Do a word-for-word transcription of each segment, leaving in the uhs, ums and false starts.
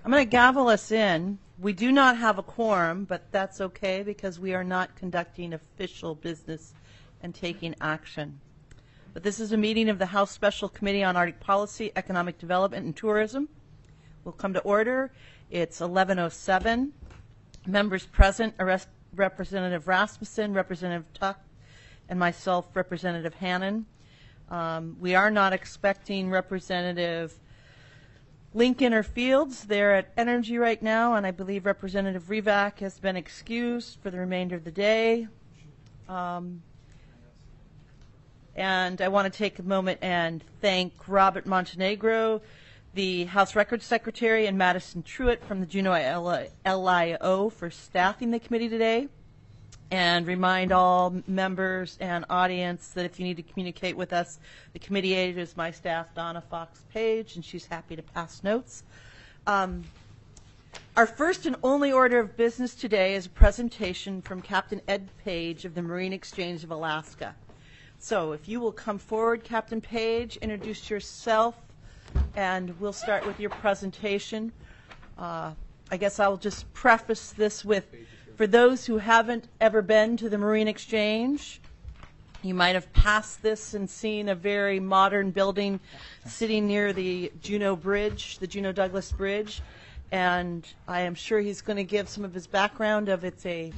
I'm going to gavel us in. We do not have a quorum, but that's okay because we are not conducting official business and taking action. But this is a meeting of the House Special Committee on Arctic Policy, Economic Development, and Tourism. We'll come to order. It's eleven oh seven. Members present are Representative Rasmussen, Representative Tuck, and myself, Representative Hannan. Um, we are not expecting Representative Lincoln or Fields. They're at Energy right now, and I believe Representative Rivak has been excused for the remainder of the day. Um, and I want to take a moment and thank Robert Montenegro, the House Records Secretary, and Madison Truitt from the Juneau L I O for staffing the committee today, and remind all members and audience that if you need to communicate with us, the committee aide is my staff, Donna Fox Page, and she's happy to pass notes. Um, our first and only order of business today is a presentation from Captain Ed Page of the Marine Exchange of Alaska. So if you will come forward, Captain Page, introduce yourself, and we'll start with your presentation. Uh, I guess I'll just preface this with, for those who haven't ever been to the Marine Exchange, you might have passed this and seen a very modern building sitting near the Juneau Bridge, the Juneau Douglas Bridge, and I am sure he's going to give some of his background of it's a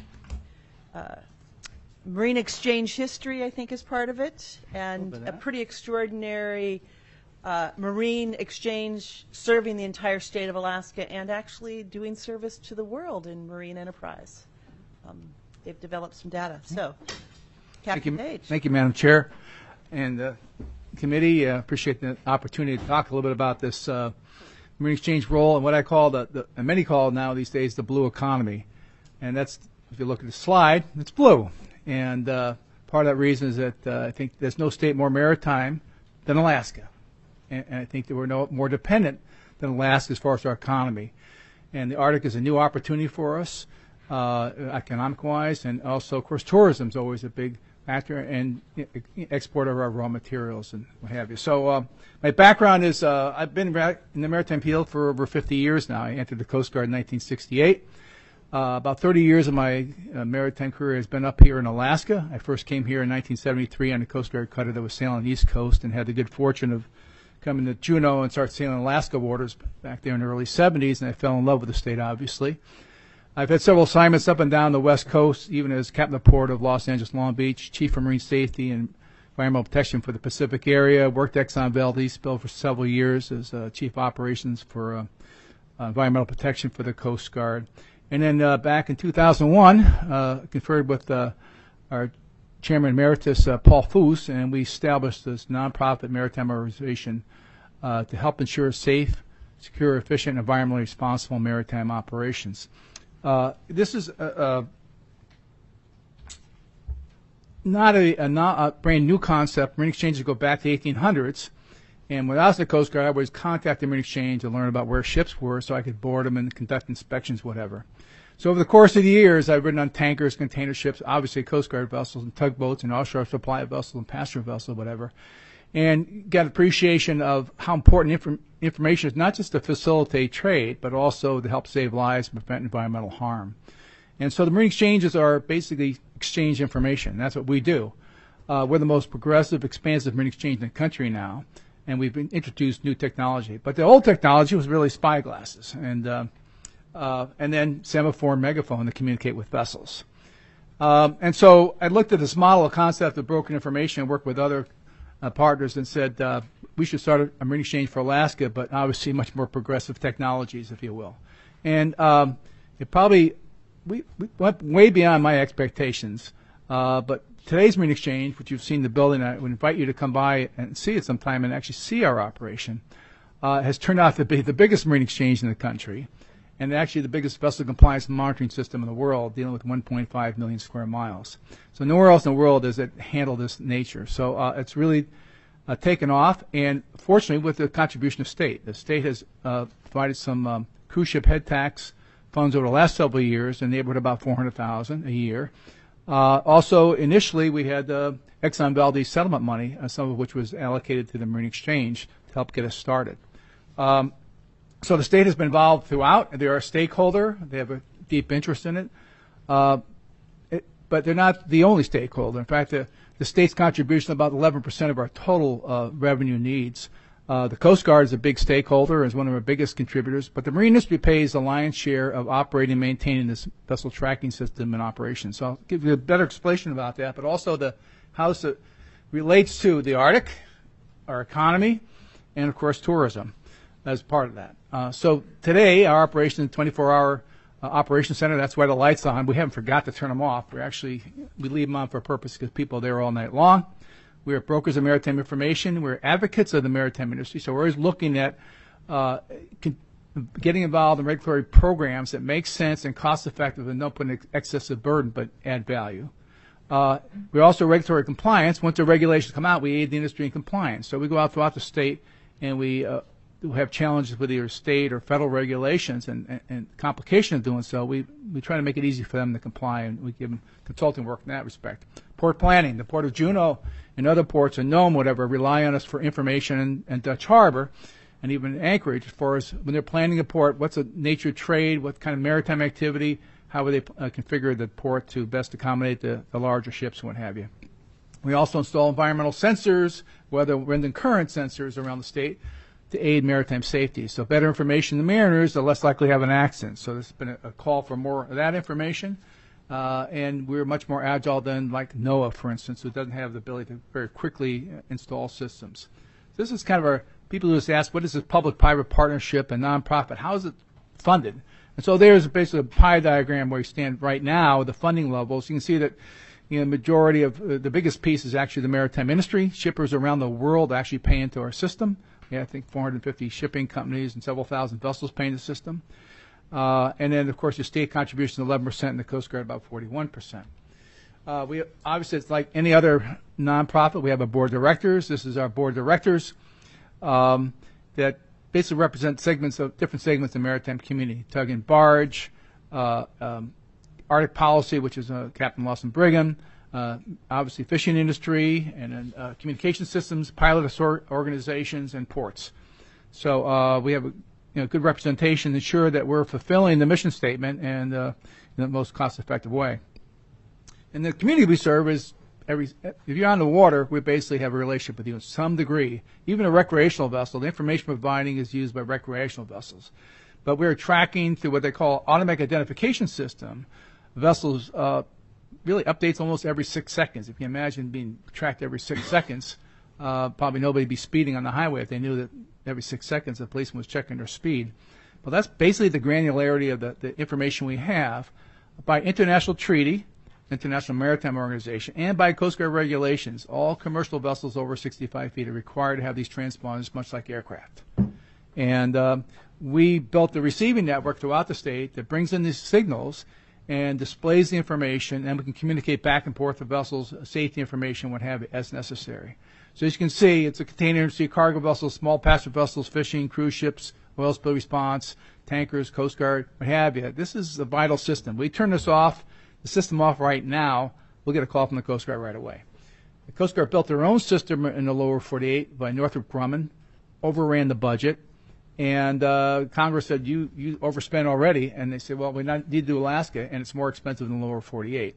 uh, Marine Exchange history, I think, is part of it, and a, a pretty extraordinary Uh, Marine Exchange serving the entire state of Alaska and actually doing service to the world in marine enterprise. Um, they've developed some data. So, Captain Page. Thank you, Madam Chair. And uh, committee, uh, appreciate the opportunity to talk a little bit about this uh, Marine Exchange role and what I call, the, the and many call now these days, the blue economy. And that's, if you look at the slide, it's blue. And uh, part of that reason is that uh, I think there's no state more maritime than Alaska. And I think that we're no more dependent than Alaska as far as our economy. And the Arctic is a new opportunity for us, uh, economic-wise, and also, of course, tourism is always a big factor, and export of our raw materials and what have you. So uh, my background is uh, I've been in the maritime field for over fifty years now. I entered the Coast Guard in nineteen sixty-eight. Uh, about thirty years of my uh, maritime career has been up here in Alaska. I first came here in nineteen seventy-three on a Coast Guard cutter that was sailing the East Coast and had the good fortune of coming to Juneau and start sailing Alaska waters back there in the early seventies, and I fell in love with the state, obviously. I've had several assignments up and down the West Coast, even as Captain of Port of Los Angeles Long Beach, Chief of Marine Safety and Environmental Protection for the Pacific area, worked Exxon Valdez Spill for several years as uh, Chief Operations for uh, uh, Environmental Protection for the Coast Guard. And then uh, back in two thousand one, uh, conferred with uh, our Chairman Emeritus uh, Paul Foose, and we established this nonprofit maritime organization uh, to help ensure safe, secure, efficient, and environmentally responsible maritime operations. Uh, this is a, a not a, a, not a brand new concept. Marine exchanges go back to the eighteen hundreds, and when I was at the Coast Guard, I always contacted the Marine Exchange to learn about where ships were so I could board them and conduct inspections, whatever. So over the course of the years, I've ridden on tankers, container ships, obviously Coast Guard vessels and tugboats and offshore supply vessels and passenger vessels, whatever, and got appreciation of how important inf information is, not just to facilitate trade, but also to help save lives and prevent environmental harm. And so the Marine Exchanges are basically exchange information. That's what we do. Uh, we're the most progressive, expansive Marine Exchange in the country now, and we've been introduced new technology. But the old technology was really spyglasses, and uh, Uh, and then semaphore and megaphone to communicate with vessels. Um, and so I looked at this model, a concept of broken information, and worked with other uh, partners and said uh, we should start a, a Marine Exchange for Alaska, but obviously much more progressive technologies, if you will. And um, it probably, we, we went way beyond my expectations. Uh, but today's Marine Exchange, which you've seen the building, I would invite you to come by and see it sometime and actually see our operation, uh, has turned out to be the biggest Marine Exchange in the country, and actually the biggest vessel compliance monitoring system in the world, dealing with one point five million square miles. So nowhere else in the world does it handle this nature. So uh, it's really uh, taken off, and fortunately with the contribution of state. The state has uh, provided some um, cruise ship head tax funds over the last several years in the neighborhood of about four hundred thousand dollars a year. Uh, also, initially we had uh, Exxon Valdez settlement money, uh, some of which was allocated to the Marine Exchange to help get us started. Um, So the state has been involved throughout. They are a stakeholder. They have a deep interest in it. Uh, it but they're not the only stakeholder. In fact, the, the state's contribution is about eleven percent of our total uh, revenue needs. Uh, the Coast Guard is a big stakeholder, is one of our biggest contributors, but the marine industry pays the lion's share of operating and maintaining this vessel tracking system in operation. So I'll give you a better explanation about that, but also the how it relates to the Arctic, our economy, and of course tourism as part of that. Uh, so today our operation is a twenty-four hour uh, operation center. That's why the lights on. We haven't forgot to turn them off. We actually we leave them on for a purpose because people are there all night long. We are brokers of maritime information. We're advocates of the maritime industry, so we're always looking at uh, con- getting involved in regulatory programs that make sense and cost-effective and don't put an ex- excessive burden but add value. Uh, we're also regulatory compliance. Once the regulations come out, we aid the industry in compliance. So we go out throughout the state and we uh, have challenges with either state or federal regulations, and, and, and complication of doing so, we, we try to make it easy for them to comply, and we give them consulting work in that respect. Port planning. The Port of Juneau and other ports, and Nome, whatever, rely on us for information, and, and Dutch Harbor, and even Anchorage, as far as when they're planning a port, what's the nature of trade, what kind of maritime activity, how would they uh, configure the port to best accommodate the, the larger ships and what have you. We also install environmental sensors, weather, wind, and current sensors around the state to aid maritime safety. So better information to mariners, the less likely to have an accident. So there's been a, a call for more of that information. Uh, and we're much more agile than like NOAA, for instance, who doesn't have the ability to very quickly install systems. So this is kind of our, people who just ask, what is this public-private partnership and nonprofit? How is it funded? And so there's basically a pie diagram where we stand right now, the funding levels. You can see that you know, the majority of, uh, the biggest piece is actually the maritime industry. Shippers around the world actually pay into our system. Yeah, I think four hundred fifty shipping companies and several thousand vessels pay into the system. Uh, and then, of course, your state contribution is eleven percent, and the Coast Guard about forty-one percent. Uh, we obviously, it's like any other nonprofit. We have a board of directors. This is our board of directors um, that basically represent segments of different segments of the maritime community: tug and barge, uh, um, Arctic policy, which is uh, Captain Lawson Brigham, uh, obviously fishing industry, and then uh, communication systems, pilot organizations, and ports. So uh, we have a You know, good representation, ensure that we're fulfilling the mission statement and uh, in the most cost-effective way. And the community we serve is every. If you're on the water, we basically have a relationship with you in some degree. Even a recreational vessel, the information providing is used by recreational vessels, but we're tracking through what they call automatic identification system. Vessels uh, really updates almost every six seconds. If you imagine being tracked every six seconds, uh, probably nobody would be speeding on the highway if they knew that every six seconds the policeman was checking their speed. Well, that's basically the granularity of the, the information we have by international treaty, International Maritime Organization, and by Coast Guard regulations. All commercial vessels over sixty-five feet are required to have these transponders, much like aircraft. And um, we built the receiving network throughout the state that brings in these signals and displays the information, and we can communicate back and forth with vessels, safety information, what have you, as necessary. So as you can see, it's a container industry, cargo vessels, small passenger vessels, fishing, cruise ships, oil spill response, tankers, Coast Guard, what have you. This is a vital system. We turn this off, the system off right now, we'll get a call from the Coast Guard right away. The Coast Guard built their own system in the lower forty-eight by Northrop Grumman, overran the budget, and uh, Congress said, you, you overspent already, and they said, well, we not, need to do Alaska, and it's more expensive than the lower forty-eight.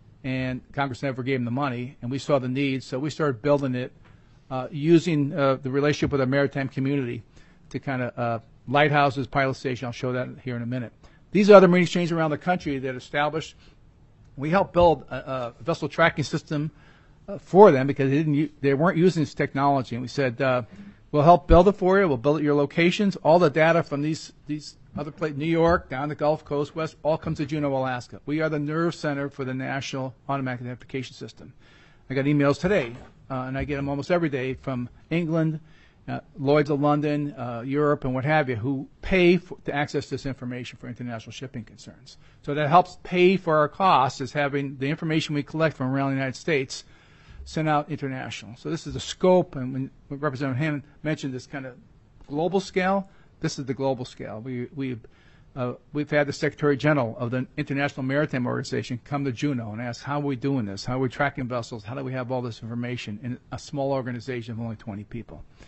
And Congress never gave them the money, and we saw the need, so we started building it uh, using uh, the relationship with our maritime community to kind of uh, lighthouses, pilot station. I'll show that here in a minute. These are other marine exchanges around the country that established. We helped build a, a vessel tracking system uh, for them because they didn't u- they weren't using this technology, and we said uh, we'll help build it for you. We'll build it at your locations. All the data from these these other places, New York, down the Gulf Coast, West, all comes to Juneau, Alaska. We are the nerve center for the National Automatic Identification System. I got emails today, uh, and I get them almost every day from England, uh, Lloyd's of London, uh, Europe, and what have you, who pay for, to access this information for international shipping concerns. So that helps pay for our costs, is having the information we collect from around the United States sent out international. So this is the scope, and when Representative Hammond mentioned this kind of global scale, this is the global scale. We, we've, uh, we've had the Secretary General of the International Maritime Organization come to Juneau and ask, how are we doing this? How are we tracking vessels? How do we have all this information in a small organization of only twenty people? We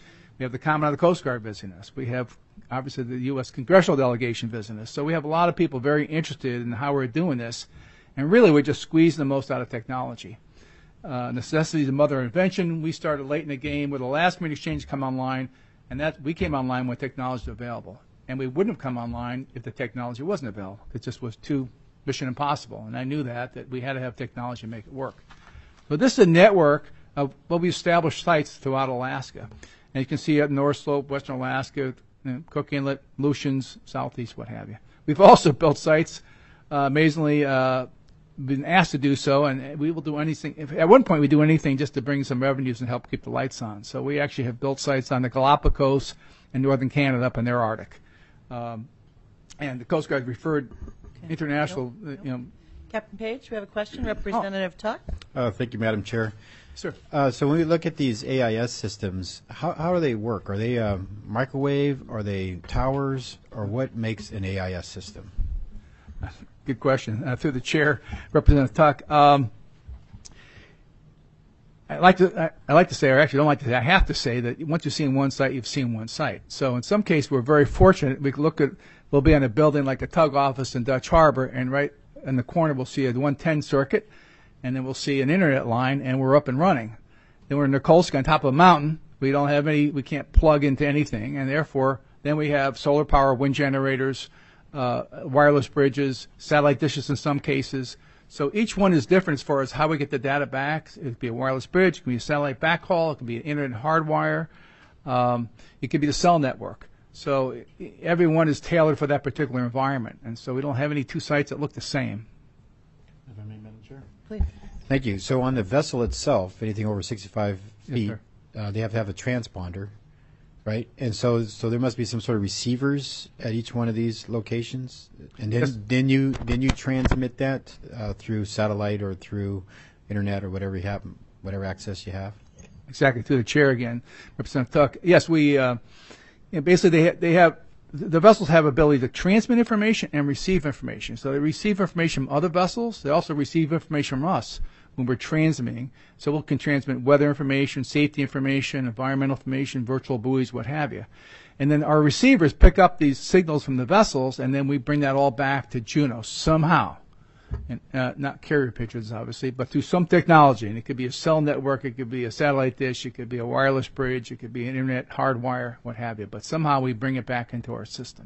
We have the Commandant of the Coast Guard visiting us. We have, obviously, the U S Congressional delegation visiting us. So we have a lot of people very interested in how we're doing this. And really, we're just squeezing the most out of technology. Uh, necessity is the mother of invention. We started late in the game with the last Marine Exchange come online, and that we came online when technology was available. And we wouldn't have come online if the technology wasn't available. It just was too mission impossible. And I knew that, that we had to have technology to make it work. So this is a network of what we established sites throughout Alaska. And you can see at North Slope, Western Alaska, you know, Cook Inlet, Aleutians, Southeast, what have you. We've also built sites, uh, amazingly, uh, been asked to do so, and we will do anything. If, at one point, we do anything just to bring some revenues and help keep the lights on. So we actually have built sites on the Galapagos and northern Canada up in their Arctic. Um, and the Coast Guard referred okay. international, nope. Nope. you know. Captain Page, we have a question. Representative oh. Tuck. Uh, thank you, Madam Chair. Sir. Uh, so when we look at these A I S systems, how, how do they work? Are they uh, microwave? Are they towers? Or what makes an A I S system? Good question. Uh, through the chair, Representative Tuck. Um, I like to. I, I like to say, or actually, don't like to say. I have to say that once you've seen one site, you've seen one site. So in some cases, we're very fortunate. We look at. We'll be on a building like a tug office in Dutch Harbor, and right in the corner, we'll see a one ten circuit, and then we'll see an internet line, and we're up and running. Then we're in Nikolsk on top of a mountain. We don't have any. We can't plug into anything, and therefore, then we have solar power, wind generators. Uh, wireless bridges, satellite dishes in some cases. So each one is different as far as how we get the data back. It could be a wireless bridge, it could be a satellite backhaul, it could be an internet hardwire, um, it could be the cell network. So every one is tailored for that particular environment. And so we don't have any two sites that look the same. If I may, Madam Chair. Please. Thank you. So on the vessel itself, anything over sixty-five feet, yes, uh, they have to have a transponder. Right, and so so there must be some sort of receivers at each one of these locations, and then yes. then you then you transmit that uh, through satellite or through internet or whatever you have, whatever access you have. Exactly. Through the chair again, Representative Tuck. Yes, we uh, you know, basically they ha- they have the vessels have ability to transmit information and receive information. So they receive information from other vessels. They also receive information from us when we're transmitting. So we can transmit weather information, safety information, environmental information, virtual buoys, what have you. And then our receivers pick up these signals from the vessels, and then we bring that all back to Juneau somehow. And, uh, not carrier pigeons, obviously, but through some technology. And it could be a cell network, it could be a satellite dish, it could be a wireless bridge, it could be an internet hardwire, what have you. But somehow we bring it back into our system.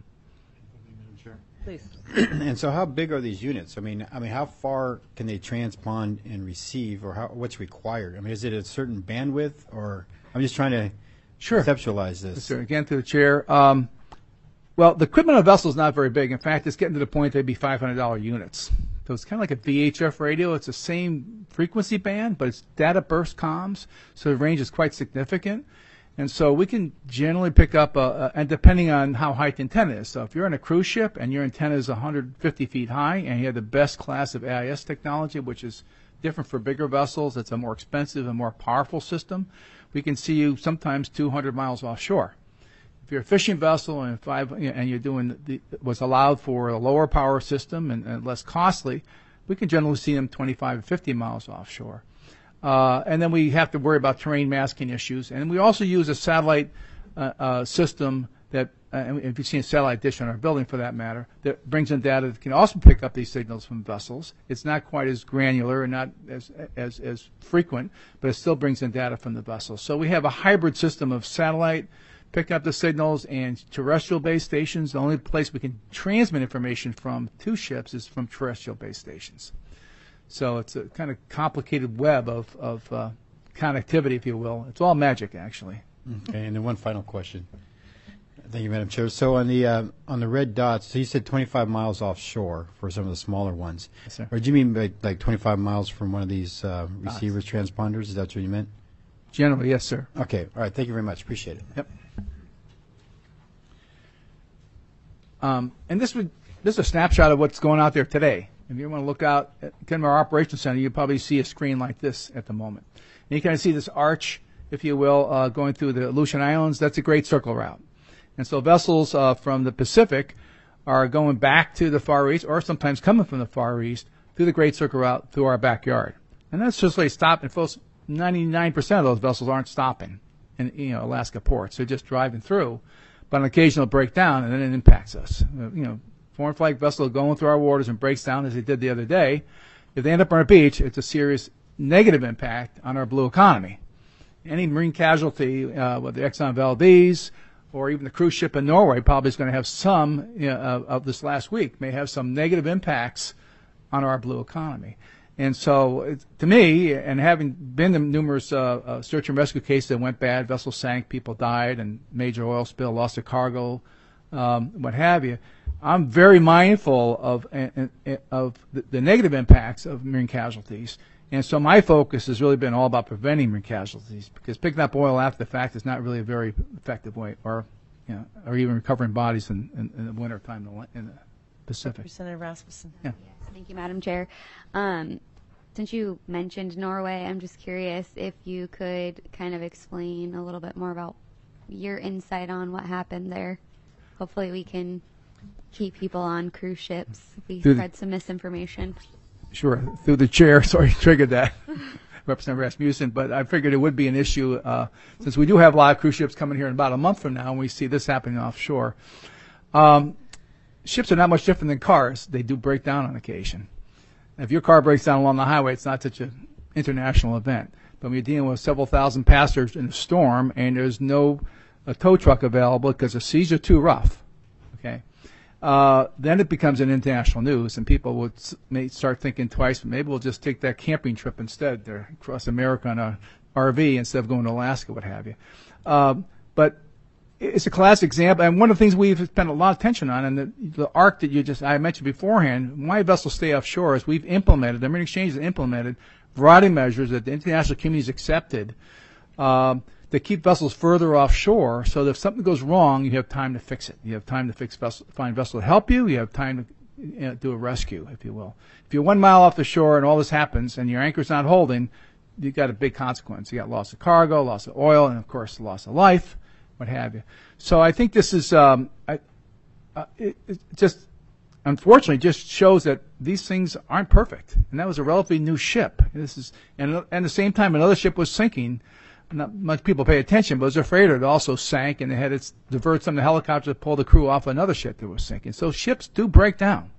Please. And so, how big are these units? I mean, I mean, how far can they transpond and receive, or how, what's required? I mean, is it a certain bandwidth, or I'm just trying to sure. conceptualize this. Sure. Again, to the chair. Um, well, the equipment on the vessel is not very big. In fact, it's getting to the point they'd be five hundred dollar units. So it's kind of like a V H F radio. It's the same frequency band, but it's data burst comms, so the range is quite significant. And so we can generally pick up, a, a, and depending on how high the antenna is. So if you're on a cruise ship and your antenna is one hundred fifty feet high and you have the best class of A I S technology, which is different for bigger vessels, it's a more expensive and more powerful system, we can see you sometimes two hundred miles offshore. If you're a fishing vessel and five, and you're doing the, what's allowed for a lower power system and, and less costly, we can generally see them twenty-five or fifty miles offshore. Uh, and then we have to worry about terrain masking issues. And we also use a satellite uh, uh, system that, uh, and if you've seen a satellite dish on our building for that matter, that brings in data that can also pick up these signals from vessels. It's not quite as granular and not as, as, as frequent, but it still brings in data from the vessels. So we have a hybrid system of satellite, picking up the signals, and terrestrial base stations. The only place we can transmit information from to ships is from terrestrial base stations. So it's a kind of complicated web of, of uh, connectivity, if you will. It's all magic, actually. Okay, and then one final question. Thank you, Madam Chair. So on the uh, on the red dots, so you said twenty-five miles offshore for some of the smaller ones. Yes, sir. Or do you mean by, like twenty-five miles from one of these uh, receivers, transponders? Is that what you meant? Generally, yes, sir. Okay, all right. Thank you very much. Appreciate it. Yep. Um, and this would this is a snapshot of what's going out there today. If you want to look out at our operations center, you probably see a screen like this at the moment. And you kind of see this arch, if you will, uh, going through the Aleutian Islands. That's a Great Circle route. And so vessels uh, from the Pacific are going back to the Far East, or sometimes coming from the Far East, through the Great Circle route through our backyard. And that's just like stopping. Folks, ninety-nine percent of those vessels aren't stopping. in you know Alaska ports. They're just driving through, but on occasion they'll break down, and then it impacts us. Uh, you know, foreign flag vessel going through our waters and breaks down as they did the other day. If they end up on our beach, it's a serious negative impact on our blue economy. Any marine casualty, uh, whether Exxon Valdez or even the cruise ship in Norway, probably is going to have some you know, of, of this last week may have some negative impacts on our blue economy. And so, it, to me, and having been in numerous uh, uh, search and rescue cases that went bad, vessels sank, people died, and major oil spill, lost their cargo, um, what have you, I'm very mindful of uh, uh, of the, the negative impacts of marine casualties. And so my focus has really been all about preventing marine casualties, because picking up oil after the fact is not really a very effective way, or you know, or even recovering bodies in, in, in the winter time in the, in the Pacific. Representative Rasmussen. Yeah. Yes, thank you, Madam Chair. Um, since you mentioned Norway, I'm just curious if you could kind of explain a little bit more about your insight on what happened there. Hopefully we can keep people on cruise ships if we Through spread some misinformation. Sure, through the chair. Sorry, triggered that, Representative Rasmussen. But I figured it would be an issue uh, since we do have live cruise ships coming here in about a month from now, and we see this happening offshore. Um, ships are not much different than cars. They do break down on occasion. If your car breaks down along the highway, it's not such an international event. But when you're dealing with several thousand passengers in a storm and there's no a tow truck available because the seas are too rough, okay, uh, then it becomes an international news, and people would s- may start thinking twice. Maybe we'll just take that camping trip instead, to across America on a R V instead of going to Alaska, what have you. Um, but it's a classic example, and one of the things we've spent a lot of attention on, and the, the arc that you just I mentioned beforehand, why vessels stay offshore is we've implemented, the Marine Exchange has implemented a variety of measures that the international community has accepted um, that keep vessels further offshore, so that if something goes wrong, you have time to fix it. You have time to fix vessel, find a vessel to help you. You have time to you know, do a rescue, if you will. If you're one mile off the shore and all this happens and your anchor's not holding, you've got a big consequence. You got loss of cargo, loss of oil, and of course, loss of life, what have you. So I think this is, um, I, uh, it, it just, unfortunately, just shows that these things aren't perfect. And that was a relatively new ship. This is, and, and at the same time, another ship was sinking. Not much people pay attention, but was afraid it also sank, and they had to divert some of the helicopters to pull the crew off another ship that was sinking. So ships do break down.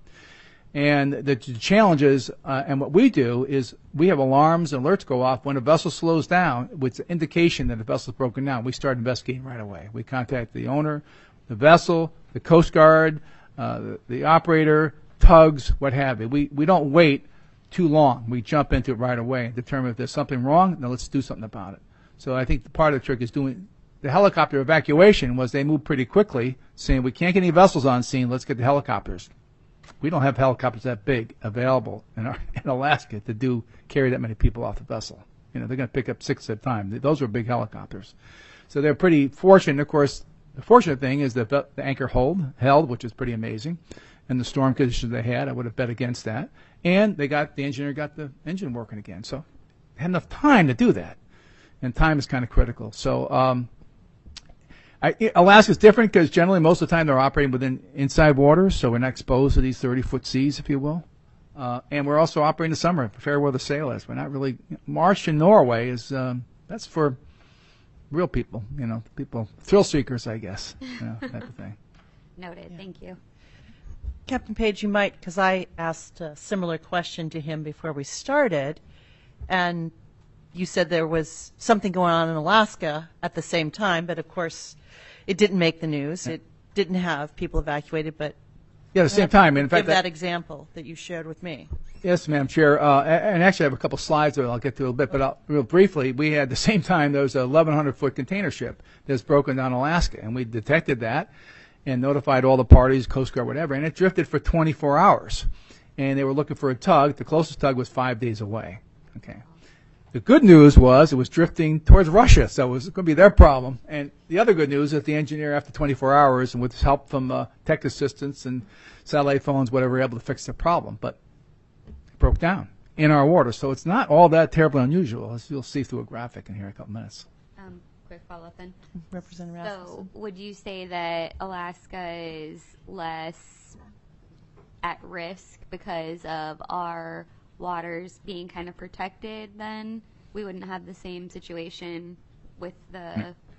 And the, the challenge is, uh, and what we do is we have alarms and alerts go off when a vessel slows down, with the indication that the vessel is broken down. We start investigating right away. We contact the owner, the vessel, the Coast Guard, uh, the, the operator, tugs, what have you. We we don't wait too long. We jump into it right away and determine if there's something wrong. Now let's do something about it. So I think the part of the trick is doing the helicopter evacuation was they moved pretty quickly, saying we can't get any vessels on scene. Let's get the helicopters. We don't have helicopters that big available in, our, in Alaska to do carry that many people off the vessel. You know, they're going to pick up six at a time. Those were big helicopters, so they're pretty fortunate. Of course, the fortunate thing is that the anchor hold held, which is pretty amazing, and the storm conditions they had. I would have bet against that. And they got the engineer got the engine working again, so they had enough time to do that. And time is kind of critical. So um, I, Alaska's different because generally most of the time they're operating within inside waters, so we're not exposed to these thirty-foot seas, if you will. Uh, and we're also operating in the summer, fair weather sailors. We're not really March in Norway is um, that's for real people, you know, people thrill seekers, I guess, you know, type of thing. Noted. Yeah. Thank you. Captain Page, you might, because I asked a similar question to him before we started, and you said there was something going on in Alaska at the same time, but of course it didn't make the news. It didn't have people evacuated, but Yeah, at the same time. And in give fact, that example that you shared with me. Yes, Madam Chair. Uh, and actually, I have a couple slides that I'll get to in a little bit. But I'll, real briefly, we had at the same time there was a eleven hundred foot container ship that's broken down Alaska, and we detected that and notified all the parties, Coast Guard, whatever, and it drifted for twenty-four hours. And they were looking for a tug. The closest tug was five days away. Okay. The good news was it was drifting towards Russia, so it was going to be their problem. And the other good news is the engineer, after twenty-four hours, and with help from uh, tech assistants and satellite phones, whatever, were able to fix the problem. But it broke down in our water, so it's not all that terribly unusual, as you'll see through a graphic in here in a couple minutes. Um, quick follow-up then. Representative So Rasmussen. would you say that Alaska is less at risk because of our waters being kind of protected then? We wouldn't have the same situation with the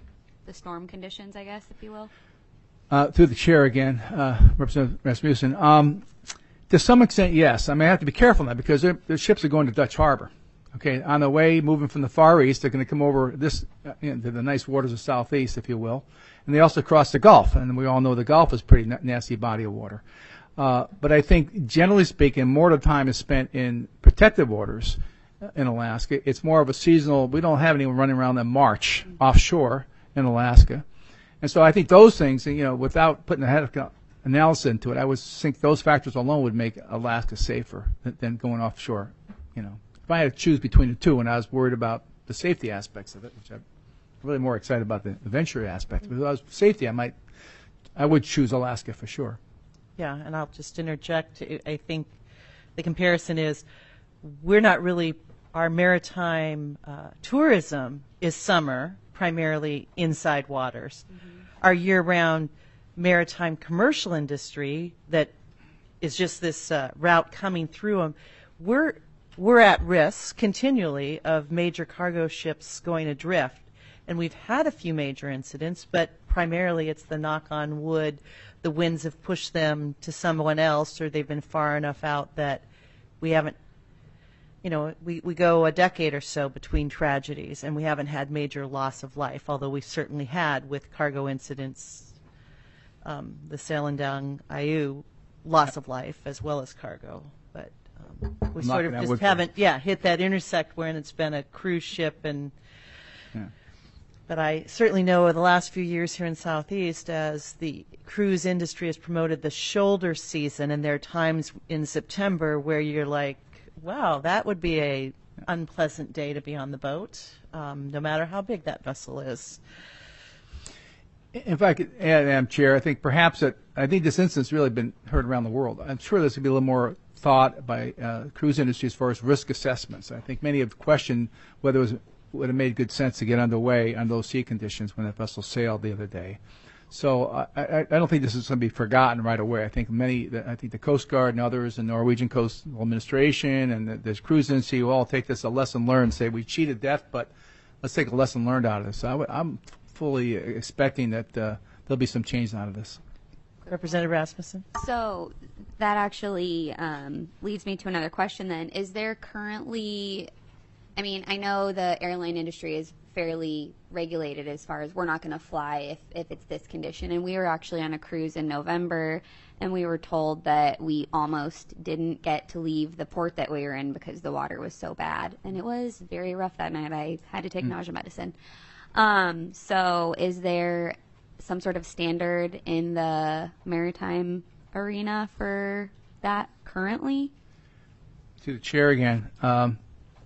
the storm conditions, I guess, if you will? Uh, through the chair again, uh, Representative Rasmussen. Um, to some extent, yes. I mean, I have to be careful now because the ships are going to Dutch Harbor. Okay, on the way, moving from the Far East, they're going to come over this uh, you know, to the nice waters of Southeast, if you will, and they also cross the Gulf, and we all know the Gulf is a pretty n- nasty body of water. Uh, but I think, generally speaking, more of the time is spent in protected waters uh, in Alaska. It's more of a seasonal. We don't have anyone running around in March offshore in Alaska. And so I think those things, you know, without putting a head of analysis into it, I would think those factors alone would make Alaska safer than, than going offshore. You know, if I had to choose between the two, and I was worried about the safety aspects of it, which I'm really more excited about the venture aspect. But if I was safety, I might, I would choose Alaska for sure. Yeah, and I'll just interject. I- I think the comparison is we're not really, our maritime uh, tourism is summer, primarily inside waters. Mm-hmm. Our year-round maritime commercial industry that is just this uh, route coming through them, we're, we're at risk continually of major cargo ships going adrift. And we've had a few major incidents, but primarily it's the knock on wood. The winds have pushed them to someone else, or they've been far enough out that we haven't, you know, we, we go a decade or so between tragedies, and we haven't had major loss of life, although we certainly had with cargo incidents, um, the Salindang Ayu loss of life as well as cargo. But um, we I'm sort of knocking on just wood for haven't, yeah, hit that intersect when it's been a cruise ship and. Yeah. But I certainly know in the last few years here in Southeast, as the cruise industry has promoted the shoulder season, and there are times in September where you're like, wow, that would be a unpleasant day to be on the boat, um, no matter how big that vessel is. If I could add, Madam Chair, I think perhaps that I think this instance really been heard around the world. I'm sure there's going to be a little more thought by uh, cruise industry as far as risk assessments. I think many have questioned whether it was would have made good sense to get underway on those sea conditions when that vessel sailed the other day. So I, I, I don't think this is going to be forgotten right away. I think many, I think the Coast Guard and others, the Norwegian Coastal Administration and the, the cruise industry will all take this a lesson learned and say we cheated death, but let's take a lesson learned out of this. So I w- I'm fully expecting that uh, there'll be some change out of this. Representative Rasmussen? So that actually um, leads me to another question then. Is there currently, I mean, I know the airline industry is fairly regulated as far as we're not going to fly if, if it's this condition. And we were actually on a cruise in November, and we were told that we almost didn't get to leave the port that we were in because the water was so bad. And it was very rough that night. I had to take mm. nausea medicine. Um, so is there some sort of standard in the maritime arena for that currently? To the chair again. Um,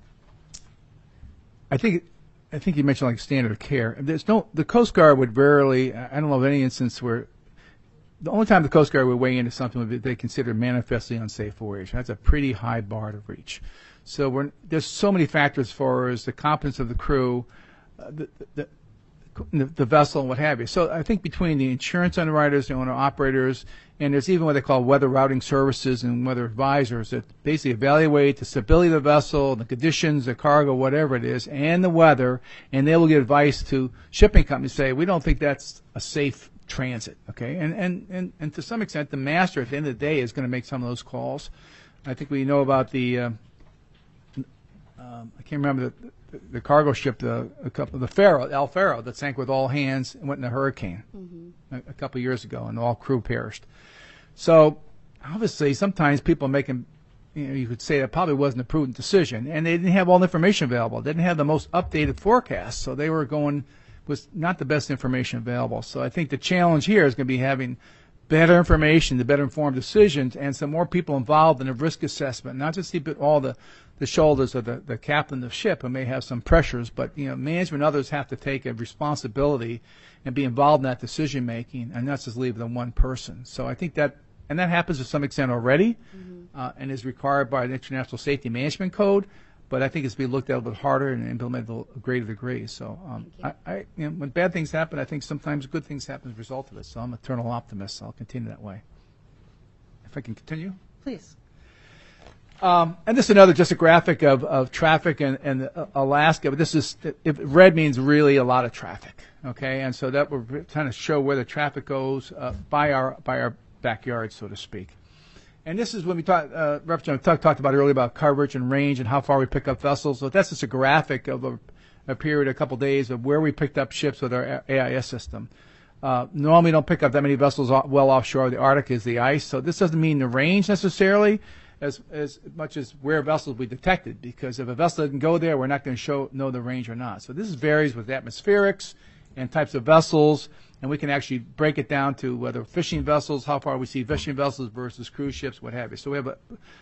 I think I think you mentioned like standard of care. There's no the Coast Guard would rarely. I don't know of any instance where the only time the Coast Guard would weigh into something would be they consider manifestly unsafe voyage. That's a pretty high bar to reach. So we're, there's so many factors as far as the competence of the crew, uh, the, the, the the vessel and what have you. So I think between the insurance underwriters, the owner operators, and there's even what they call weather routing services and weather advisors that basically evaluate the stability of the vessel, the conditions, the cargo, whatever it is, and the weather, and they will give advice to shipping companies say, we don't think that's a safe transit, okay? And, and, and, and to some extent, the master at the end of the day is going to make some of those calls. I think we know about the, uh, um, I can't remember the, the, the cargo ship, the a couple, the Faro, El Faro, that sank with all hands and went in a hurricane mm-hmm. a, a couple of years ago, and all crew perished. So obviously, sometimes people making, you know, you could say that probably wasn't a prudent decision, and they didn't have all the information available. They didn't have the most updated forecast, so they were going with not the best information available. So I think the challenge here is going to be having better information, the better informed decisions, and some more people involved in the risk assessment, not just keep it all the, the shoulders of the, the captain of the ship who may have some pressures, but you know, management and others have to take a responsibility and be involved in that decision making, and not just leave it on one person. So I think that, and that happens to some extent already, mm-hmm. uh, and is required by the International Safety Management Code. But I think it's to be looked at a little bit harder and implemented to a greater degree. So um, I, I, you know, when bad things happen, I think sometimes good things happen as a result of it. So I'm an eternal optimist. So I'll continue that way. If I can continue? Please. Um, and this is another just a graphic of, of traffic in, in Alaska, but this is, if red means really a lot of traffic, okay? And so that we're trying to show where the traffic goes uh, by our by our backyard, so to speak. And this is when we talked, uh, Representative Tuck talked about earlier about coverage and range and how far we pick up vessels. So that's just a graphic of a, a period, a couple days of where we picked up ships with our A I S system. Uh, normally we don't pick up that many vessels well offshore. The Arctic is the ice. So this doesn't mean the range necessarily as as much as where vessels we detected, because if a vessel doesn't go there, we're not going to show know the range or not. So this varies with atmospherics and types of vessels, and we can actually break it down to whether fishing vessels, how far we see fishing vessels versus cruise ships, what have you. So we have a,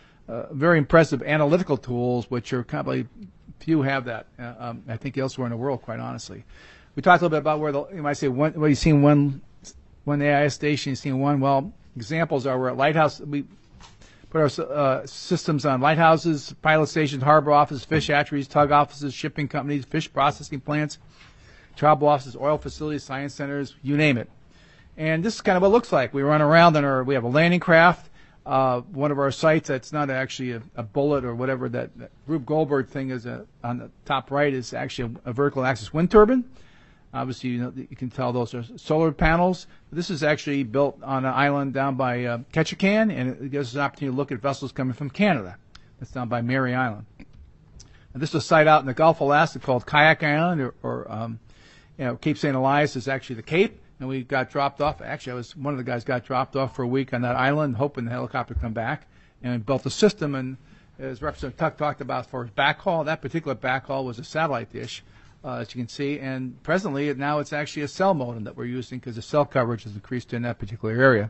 a very impressive analytical tools, which are probably few have that. Uh, um, I think elsewhere in the world, quite honestly. We talked a little bit about where the you might say one, well, you've seen one one A I S station, you've seen one. Well, examples are we're at lighthouse. We put our uh, systems on lighthouses, pilot stations, harbor offices, fish hatcheries, tug offices, shipping companies, fish processing plants, travel offices, oil facilities, science centers, you name it. And this is kind of what it looks like. We run around on our, we have a landing craft. Uh, one of our sites that's not actually a, a bullet or whatever that, that Rube Goldberg thing is a, on the top right is actually a, a vertical axis wind turbine. Obviously, you know, you can tell those are solar panels. This is actually built on an island down by uh, Ketchikan, and it gives us an opportunity to look at vessels coming from Canada. That's down by Mary Island. And this is a site out in the Gulf of Alaska called Kayak Island, or, or um, you know, Cape Saint Elias is actually the Cape, and we got dropped off. Actually, I was one of the guys got dropped off for a week on that island, hoping the helicopter would come back, and we built a system. And as Representative Tuck talked about for his backhaul, that particular backhaul was a satellite dish. Uh, as you can see, and presently now it's actually a cell modem that we're using because the cell coverage has increased in that particular area.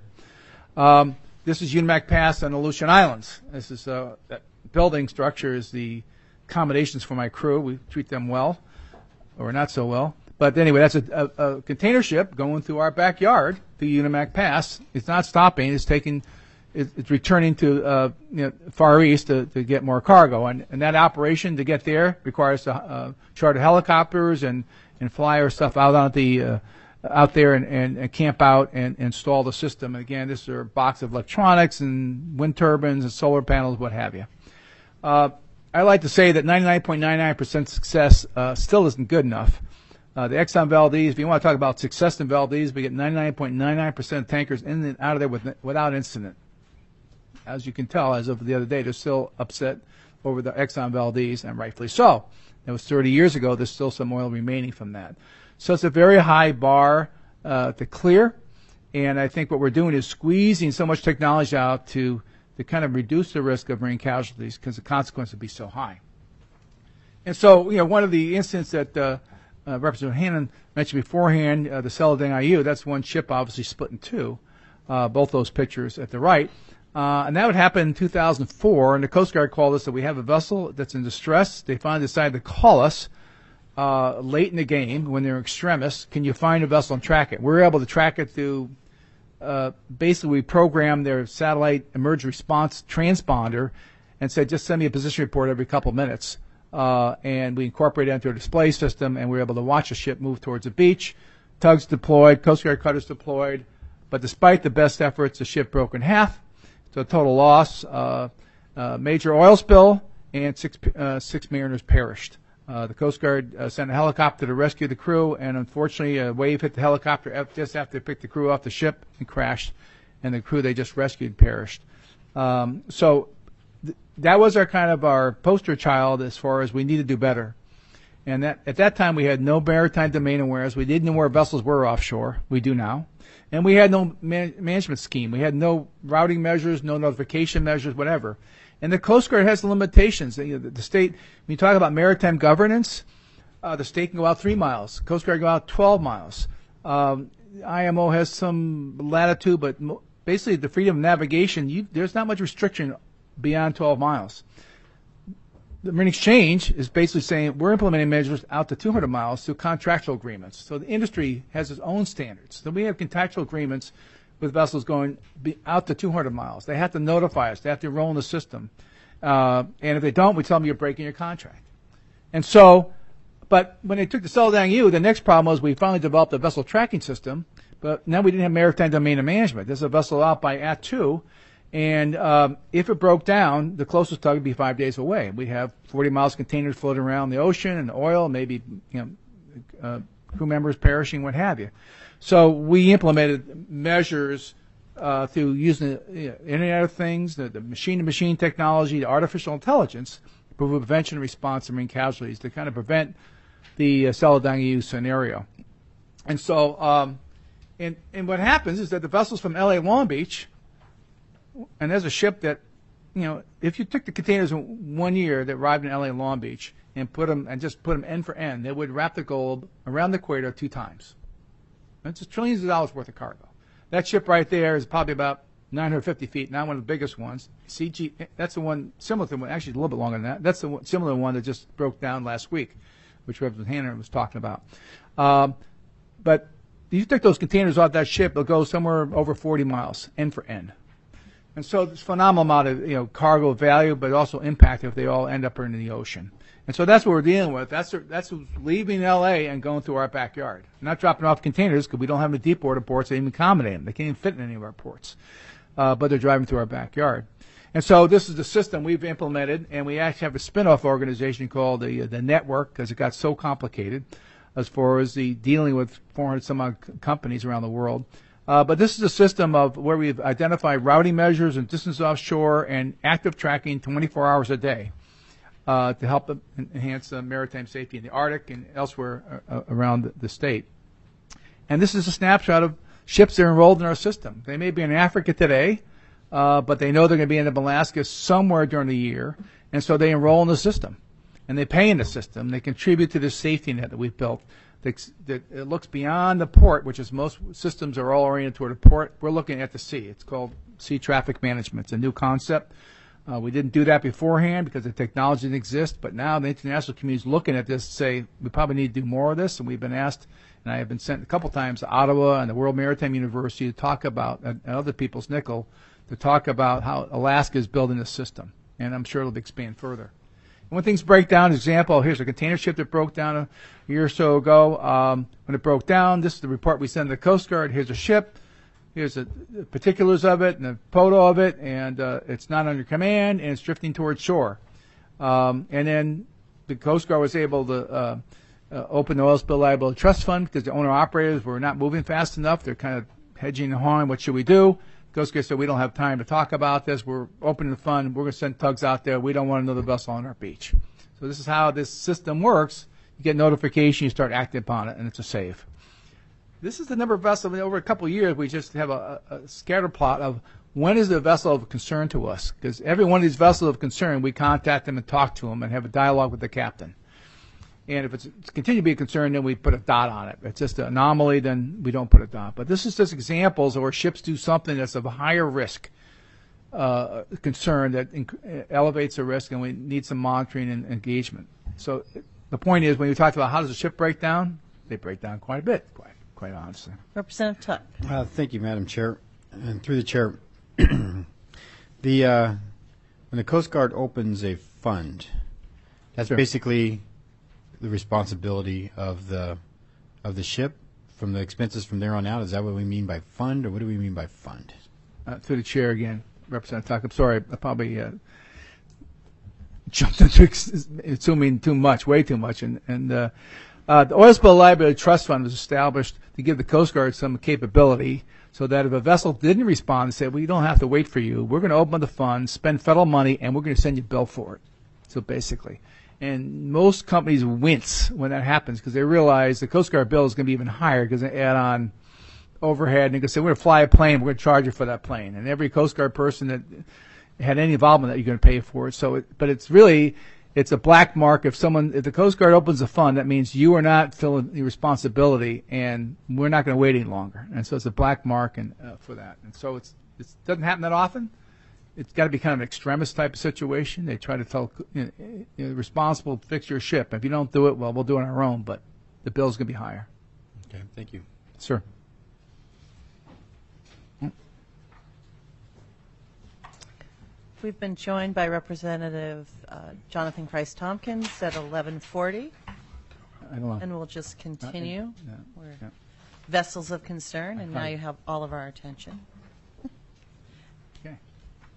Um, this is Unimak Pass on Aleutian Islands. This is uh, that building structure is the accommodations for my crew. We treat them well, or not so well. But anyway, that's a, a, a container ship going through our backyard through Unimak Pass. It's not stopping. It's taking. It's returning to uh, you know, Far East to, to get more cargo, and, and that operation to get there requires to uh, charter helicopters and, and fly our stuff out on the uh, out there and, and, and camp out and, and install the system. And again, this is a box of electronics and wind turbines and solar panels, what have you. Uh, I like to say that ninety-nine point nine nine percent success uh, still isn't good enough. Uh, the Exxon Valdez, if you want to talk about success in Valdez, we get ninety-nine point nine nine percent of tankers in and out of there with, without incident. As you can tell, as of the other day, they're still upset over the Exxon Valdez, and rightfully so. It was thirty years ago. There's still some oil remaining from that. So it's a very high bar uh, to clear, and I think what we're doing is squeezing so much technology out to, to kind of reduce the risk of marine casualties because the consequence would be so high. And so, you know, one of the incidents that uh, uh, Representative Hannan mentioned beforehand, uh, the Celadang I U, that's one ship obviously split in two, uh, both those pictures at the right. Uh, and that would happen in two thousand four, and the Coast Guard called us that we have a vessel that's in distress. They finally decided to call us uh, late in the game when they're extremists. Can you find a vessel and track it? We were able to track it through, uh, basically we programmed their satellite emergency response transponder and said just send me a position report every couple of minutes. Uh, and we incorporated it into a display system, and we were able to watch a ship move towards the beach. Tugs deployed, Coast Guard cutters deployed. But despite the best efforts, the ship broke in half. So total loss, uh, uh, major oil spill, and six uh, six mariners perished. Uh, the Coast Guard uh, sent a helicopter to rescue the crew, and unfortunately a wave hit the helicopter just after they picked the crew off the ship and crashed, and the crew they just rescued perished. Um, so th- that was our kind of our poster child as far as we need to do better. And that at that time we had no maritime domain awareness. We didn't know where vessels were offshore. We do now. And we had no man- management scheme. We had no routing measures, no notification measures, whatever. And the Coast Guard has limitations. You know, the, the state, when you talk about maritime governance, uh, the state can go out three miles. Coast Guard can go out twelve miles. Um, I M O has some latitude, but mo- basically the freedom of navigation, you, there's not much restriction beyond twelve miles. The Marine Exchange is basically saying we're implementing measures out to two hundred miles through contractual agreements. So the industry has its own standards. So we have contractual agreements with vessels going be out to two hundred miles. They have to notify us. They have to enroll in the system. Uh, and if they don't, we tell them you're breaking your contract. And so, but when they took the Celadang U, the next problem was we finally developed a vessel tracking system, but now we didn't have maritime domain management. There's a vessel out by A T two, And um, if it broke down, the closest tug would be five days away. We'd have forty miles of containers floating around the ocean and oil, maybe you know, uh, crew members perishing, what have you. So we implemented measures uh, through using the you know, Internet of Things, the, the machine-to-machine technology, the artificial intelligence, for prevention and response to marine casualties to kind of prevent the uh, Celadonga scenario. And so, um, and, and what happens is that the vessels from L A Long Beach, and there's a ship that, you know, if you took the containers in one year that arrived in L A Long Beach and put them and just put them end for end, they would wrap the globe around the equator two times. That's just trillions of dollars worth of cargo. That ship right there is probably about nine hundred fifty feet, not one of the biggest ones. C G, that's the one similar to the one, actually a little bit longer than that. That's the one, similar one that just broke down last week, which Representative Hanner was talking about. Um, but if you take those containers off that ship, they'll go somewhere over forty miles, end for end. And so there's a phenomenal amount of you know cargo value, but also impact if they all end up in the ocean. And so that's what we're dealing with. That's that's leaving L A and going through our backyard. We're not dropping off containers because we don't have any deep water ports that even accommodate them. They can't even fit in any of our ports. Uh, but they're driving through our backyard. And so this is the system we've implemented, and we actually have a spin-off organization called the the Network because it got so complicated as far as the dealing with four hundred some odd companies around the world. Uh, but this is a system of where we've identified routing measures and distance offshore and active tracking twenty-four hours a day uh, to help enhance uh, maritime safety in the Arctic and elsewhere uh, around the, the state. And this is a snapshot of ships that are enrolled in our system. They may be in Africa today, uh, but they know they're going to be in Alaska somewhere during the year, and so they enroll in the system. And they pay in the system. They contribute to the safety net that we've built. That, that it looks beyond the port, which is most systems are all oriented toward a port. We're looking at the sea. It's called sea traffic management. It's a new concept. Uh, we didn't do that beforehand because the technology didn't exist, but now the international community is looking at this and say we probably need to do more of this, and we've been asked, and I have been sent a couple times to Ottawa and the World Maritime University to talk about, and other people's nickel, to talk about how Alaska is building this system, and I'm sure it'll expand further. When things break down, example, here's a container ship that broke down a year or so ago. Um, when it broke down, this is the report we send to the Coast Guard. Here's a ship. Here's the particulars of it and a photo of it, and uh, it's not under command, and it's drifting towards shore. Um, and then the Coast Guard was able to uh, uh, open the Oil Spill Liability Trust Fund because the owner-operators were not moving fast enough. They're kind of hedging and hawing. What should we do? Coast Guard said, we don't have time to talk about this. We're opening the fund. We're going to send tugs out there. We don't want another vessel on our beach. So this is how this system works. You get notification, you start acting upon it, and it's a save. This is the number of vessels. I mean, over a couple of years, we just have a, a scatter plot of when is the vessel of concern to us. Because every one of these vessels of concern, we contact them and talk to them and have a dialogue with the captain. And if it's, it's continue to be a concern, then we put a dot on it. If it's just an anomaly, then we don't put a dot. But this is just examples of where ships do something that's of a higher risk uh, concern that inc- elevates the risk, and we need some monitoring and engagement. So the point is, when you talk about how does a ship break down, they break down quite a bit, quite, quite honestly. Representative Tuck. Uh, thank you, Madam Chair. And through the chair, the uh, when the Coast Guard opens a fund, that's Sure. basically the responsibility of the of the ship from the expenses from there on out. Is that what we mean by fund, or what do we mean by fund? Uh, through the chair again, Representative Tuck. I'm sorry, I probably uh, jumped into ex- assuming too much, way too much. And, and uh, uh, the Oil Spill Liability Trust Fund was established to give the Coast Guard some capability so that if a vessel didn't respond and said, we don't have to wait for you, we're going to open the fund, spend federal money, and we're going to send you a bill for it. So basically. And most companies wince when that happens because they realize the Coast Guard bill is going to be even higher because they add on overhead. And they can say, we're going to fly a plane, we're going to charge you for that plane. And every Coast Guard person that had any involvement that you're going to pay for it. So, it, but it's really, it's a black mark. If someone, if the Coast Guard opens a fund, that means you are not filling the responsibility, and we're not going to wait any longer. And so it's a black mark and uh, for that. And so it's it doesn't happen that often. It's got to be kind of an extremist type of situation. They try to tell you know, you know, responsible to fix your ship. If you don't do it, well, we'll do it on our own, but the bill's going to be higher. Okay, thank you. Sir. We've been joined by Representative uh, Jonathan Christ Tompkins at eleven forty, I don't know. and we'll just continue. Yeah, We're yeah. vessels of concern, and now Right. you have all of our attention. Okay.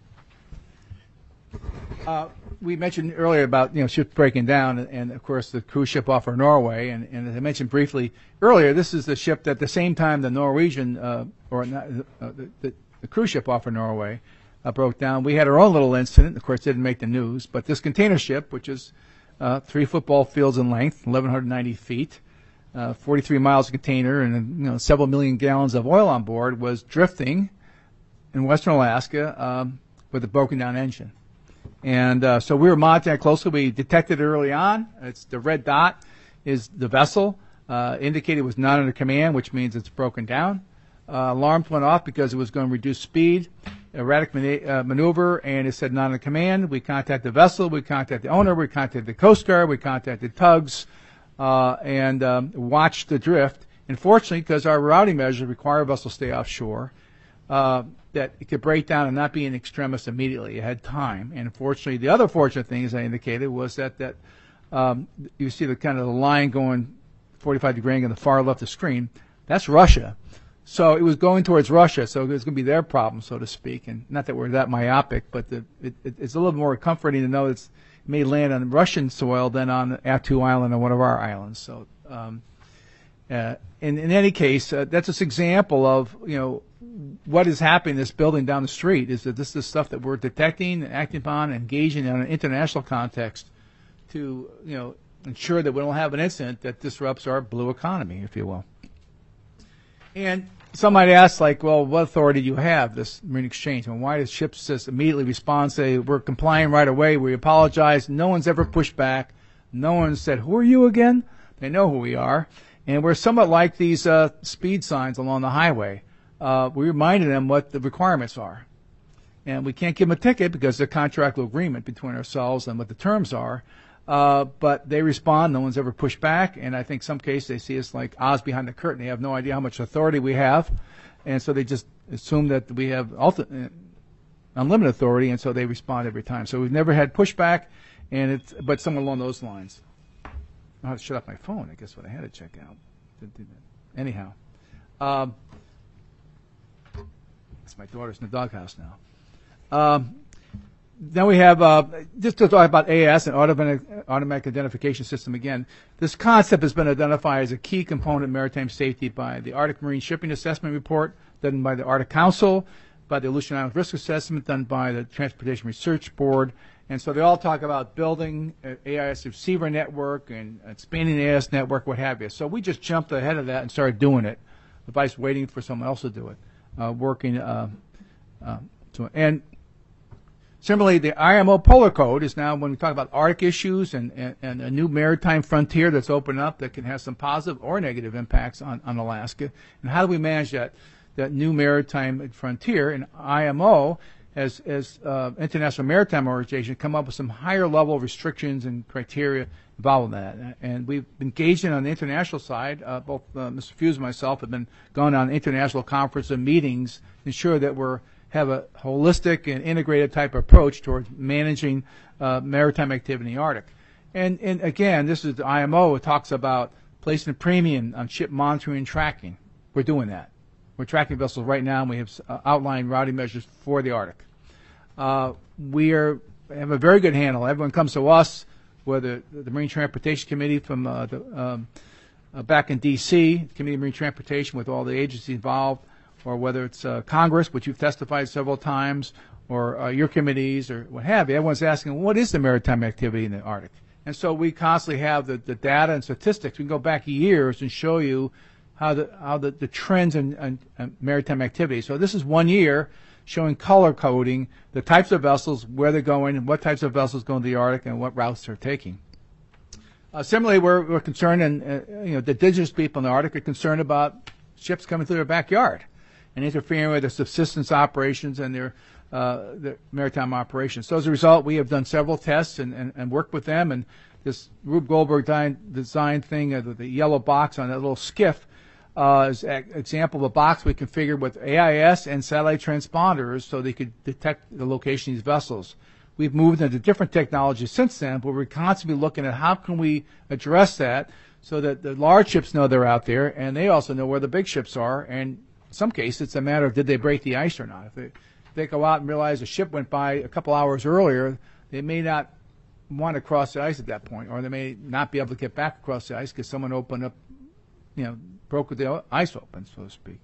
Uh, we mentioned earlier about you know ships breaking down, and, and of course the cruise ship off of Norway. And, and as I mentioned briefly earlier, this is the ship that at the same time the Norwegian uh, or not, uh, the, the, the cruise ship off of Norway uh, broke down. We had our own little incident. Of course, didn't make the news, but this container ship, which is uh, three football fields in length, eleven ninety feet, uh, forty-three miles of container, and you know several million gallons of oil on board, was drifting in western Alaska um, with a broken down engine. And uh, so we were monitoring it closely. We detected it early on. It's the red dot is the vessel. Uh, indicated it was not under command, which means it's broken down. Uh, alarms went off because it was going to reduce speed, erratic man- uh, maneuver, and it said not under command. We contacted the vessel. We contacted the owner. We contacted the Coast Guard. We contacted tugs uh, and um, watched the drift. Unfortunately, because our routing measures require a vessel stay offshore, uh, that it could break down and not be in extremis immediately. It had time. And unfortunately, the other fortunate thing, as I indicated, was that, that um, you see the kind of the line going forty-five degree angle on the far left of the screen. That's Russia. So it was going towards Russia, so it was going to be their problem, so to speak. And not that we're that myopic, but the, it, it, it's a little more comforting to know it's, it may land on Russian soil than on Attu Island or one of our islands. So um, uh, in, in any case, uh, that's just an example of, you know, what is happening in this building down the street is that this is the stuff that we're detecting, acting upon, engaging in an international context to, you know, ensure that we don't have an incident that disrupts our blue economy, if you will. And some might ask, like, well, what authority do you have, this Marine Exchange? And why does ships just immediately respond, say, we're complying right away, we apologize? No one's ever pushed back. No one said, who are you again? They know who we are. And we're somewhat like these uh, speed signs along the highway. Uh, we reminded them what the requirements are. And we can't give them a ticket because it's a contractual agreement between ourselves and what the terms are. Uh, but they respond. No one's ever pushed back. And I think some cases they see us like Oz behind the curtain. They have no idea how much authority we have. And so they just assume that we have ulti- unlimited authority, and so they respond every time. So we've never had pushback, and it's, but somewhere along those lines. I have to shut off my phone. I guess what I had to check out. Anyhow. Um, It's my daughter's in the doghouse now. Um, then we have, uh, just to talk about A I S and automatic, automatic identification system again. This concept has been identified as a key component of maritime safety by the Arctic Marine Shipping Assessment Report, done by the Arctic Council, by the Aleutian Islands Risk Assessment, done by the Transportation Research Board. And so they all talk about building an A I S receiver network and expanding the A I S network, what have you. So we just jumped ahead of that and started doing it, vice waiting for someone else to do it. Uh, working uh, uh, to, and similarly, the I M O Polar Code is now, when we talk about Arctic issues and, and, and a new maritime frontier that's opened up that can have some positive or negative impacts on, on Alaska. And how do we manage that, that new maritime frontier? And I M O, as, as uh, International Maritime Organization, come up with some higher level restrictions and criteria involved in that. And we've been engaging on the international side. Uh, both uh, Mister Fuse and myself have been going on international conference and meetings to ensure that we're have a holistic and integrated type approach towards managing uh, maritime activity in the Arctic. And, and again, this is the I M O. It talks about placing a premium on ship monitoring and tracking. We're doing that. We're tracking vessels right now, and we have uh, outlined routing measures for the Arctic. Uh, we are have a very good handle. Everyone comes to us, whether the Marine Transportation Committee from uh, the, um, uh, back in D C, Committee of Marine Transportation with all the agencies involved, or whether it's uh, Congress, which you've testified several times, or uh, your committees, or what have you. Everyone's asking, what is the maritime activity in the Arctic? And so we constantly have the, the data and statistics. We can go back years and show you how the how the, the trends in, in, in maritime activity. So this is one year showing color coding the types of vessels, where they're going, and what types of vessels go into the Arctic, and what routes they're taking. Uh, similarly, we're, we're concerned, and uh, you know, the indigenous people in the Arctic are concerned about ships coming through their backyard and interfering with their subsistence operations and their, uh, their maritime operations. So as a result, we have done several tests and, and, and worked with them. And this Rube Goldberg design thing, uh, the, the yellow box on that little skiff, Uh, is an example of a box we configured with A I S and satellite transponders so they could detect the location of these vessels. We've moved into different technologies since then, but we're constantly looking at how can we address that so that the large ships know they're out there, and they also know where the big ships are. And in some cases, it's a matter of did they break the ice or not. If they, if they go out and realize a ship went by a couple hours earlier, they may not want to cross the ice at that point, or they may not be able to get back across the ice because someone opened up, you know, broke the ice open, so to speak.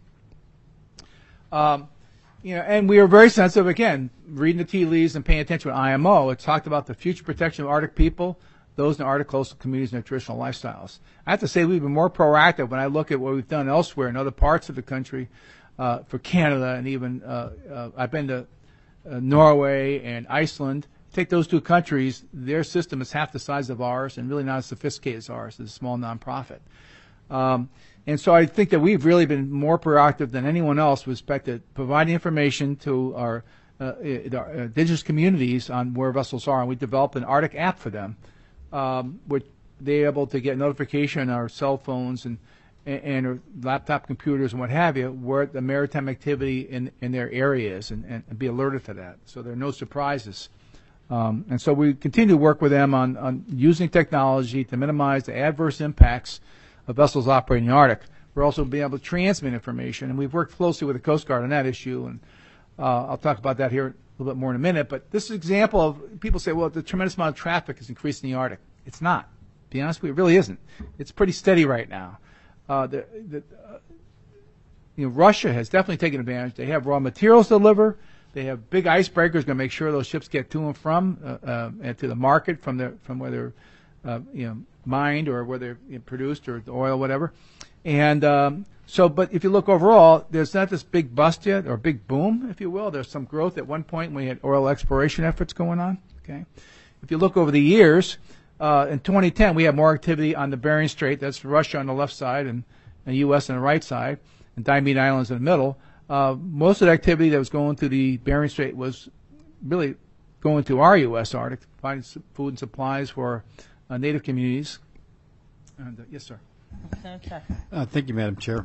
Um, you know, and we are very sensitive, again, reading the tea leaves and paying attention to I M O. It talked about the future protection of Arctic people, those in the Arctic coastal communities and their traditional lifestyles. I have to say we've been more proactive when I look at what we've done elsewhere in other parts of the country, uh, for Canada, and even uh, uh, I've been to uh, Norway and Iceland. Take those two countries, their system is half the size of ours and really not as sophisticated as ours. It's a small nonprofit. Um, and so I think that we've really been more proactive than anyone else with respect to providing information to our, uh, our indigenous communities on where vessels are. And we developed an Arctic app for them, um, which they're able to get notification on our cell phones and, and, and our laptop computers and what have you, where the maritime activity in, in their area is, and, and be alerted to that. So there are no surprises. Um, and so we continue to work with them on, on using technology to minimize the adverse impacts of vessels operating in the Arctic. We're also being able to transmit information, and we've worked closely with the Coast Guard on that issue, and uh, I'll talk about that here a little bit more in a minute. But this is an example of, people say, well, the tremendous amount of traffic is increasing in the Arctic. It's not. To be honest with you, it really isn't. It's pretty steady right now. Uh, the, the, uh, you know, Russia has definitely taken advantage. They have raw materials to deliver. They have big icebreakers going to make sure those ships get to and from uh, uh, and to the market from the from where they're uh, you know mined or where they're you know, produced, or the oil, whatever. And um, so, but if you look overall, there's not this big bust yet, or big boom, if you will. There's some growth at one point when we had oil exploration efforts going on. Okay, if you look over the years, uh, in twenty ten we had more activity on the Bering Strait. That's Russia on the left side and the U S on the right side, and Diomede Islands in the middle. Uh, most of the activity that was going to the Bering Strait was really going to our U S Arctic, providing food and supplies for uh, native communities. And, uh, yes, sir. Okay. Uh, thank you, Madam Chair.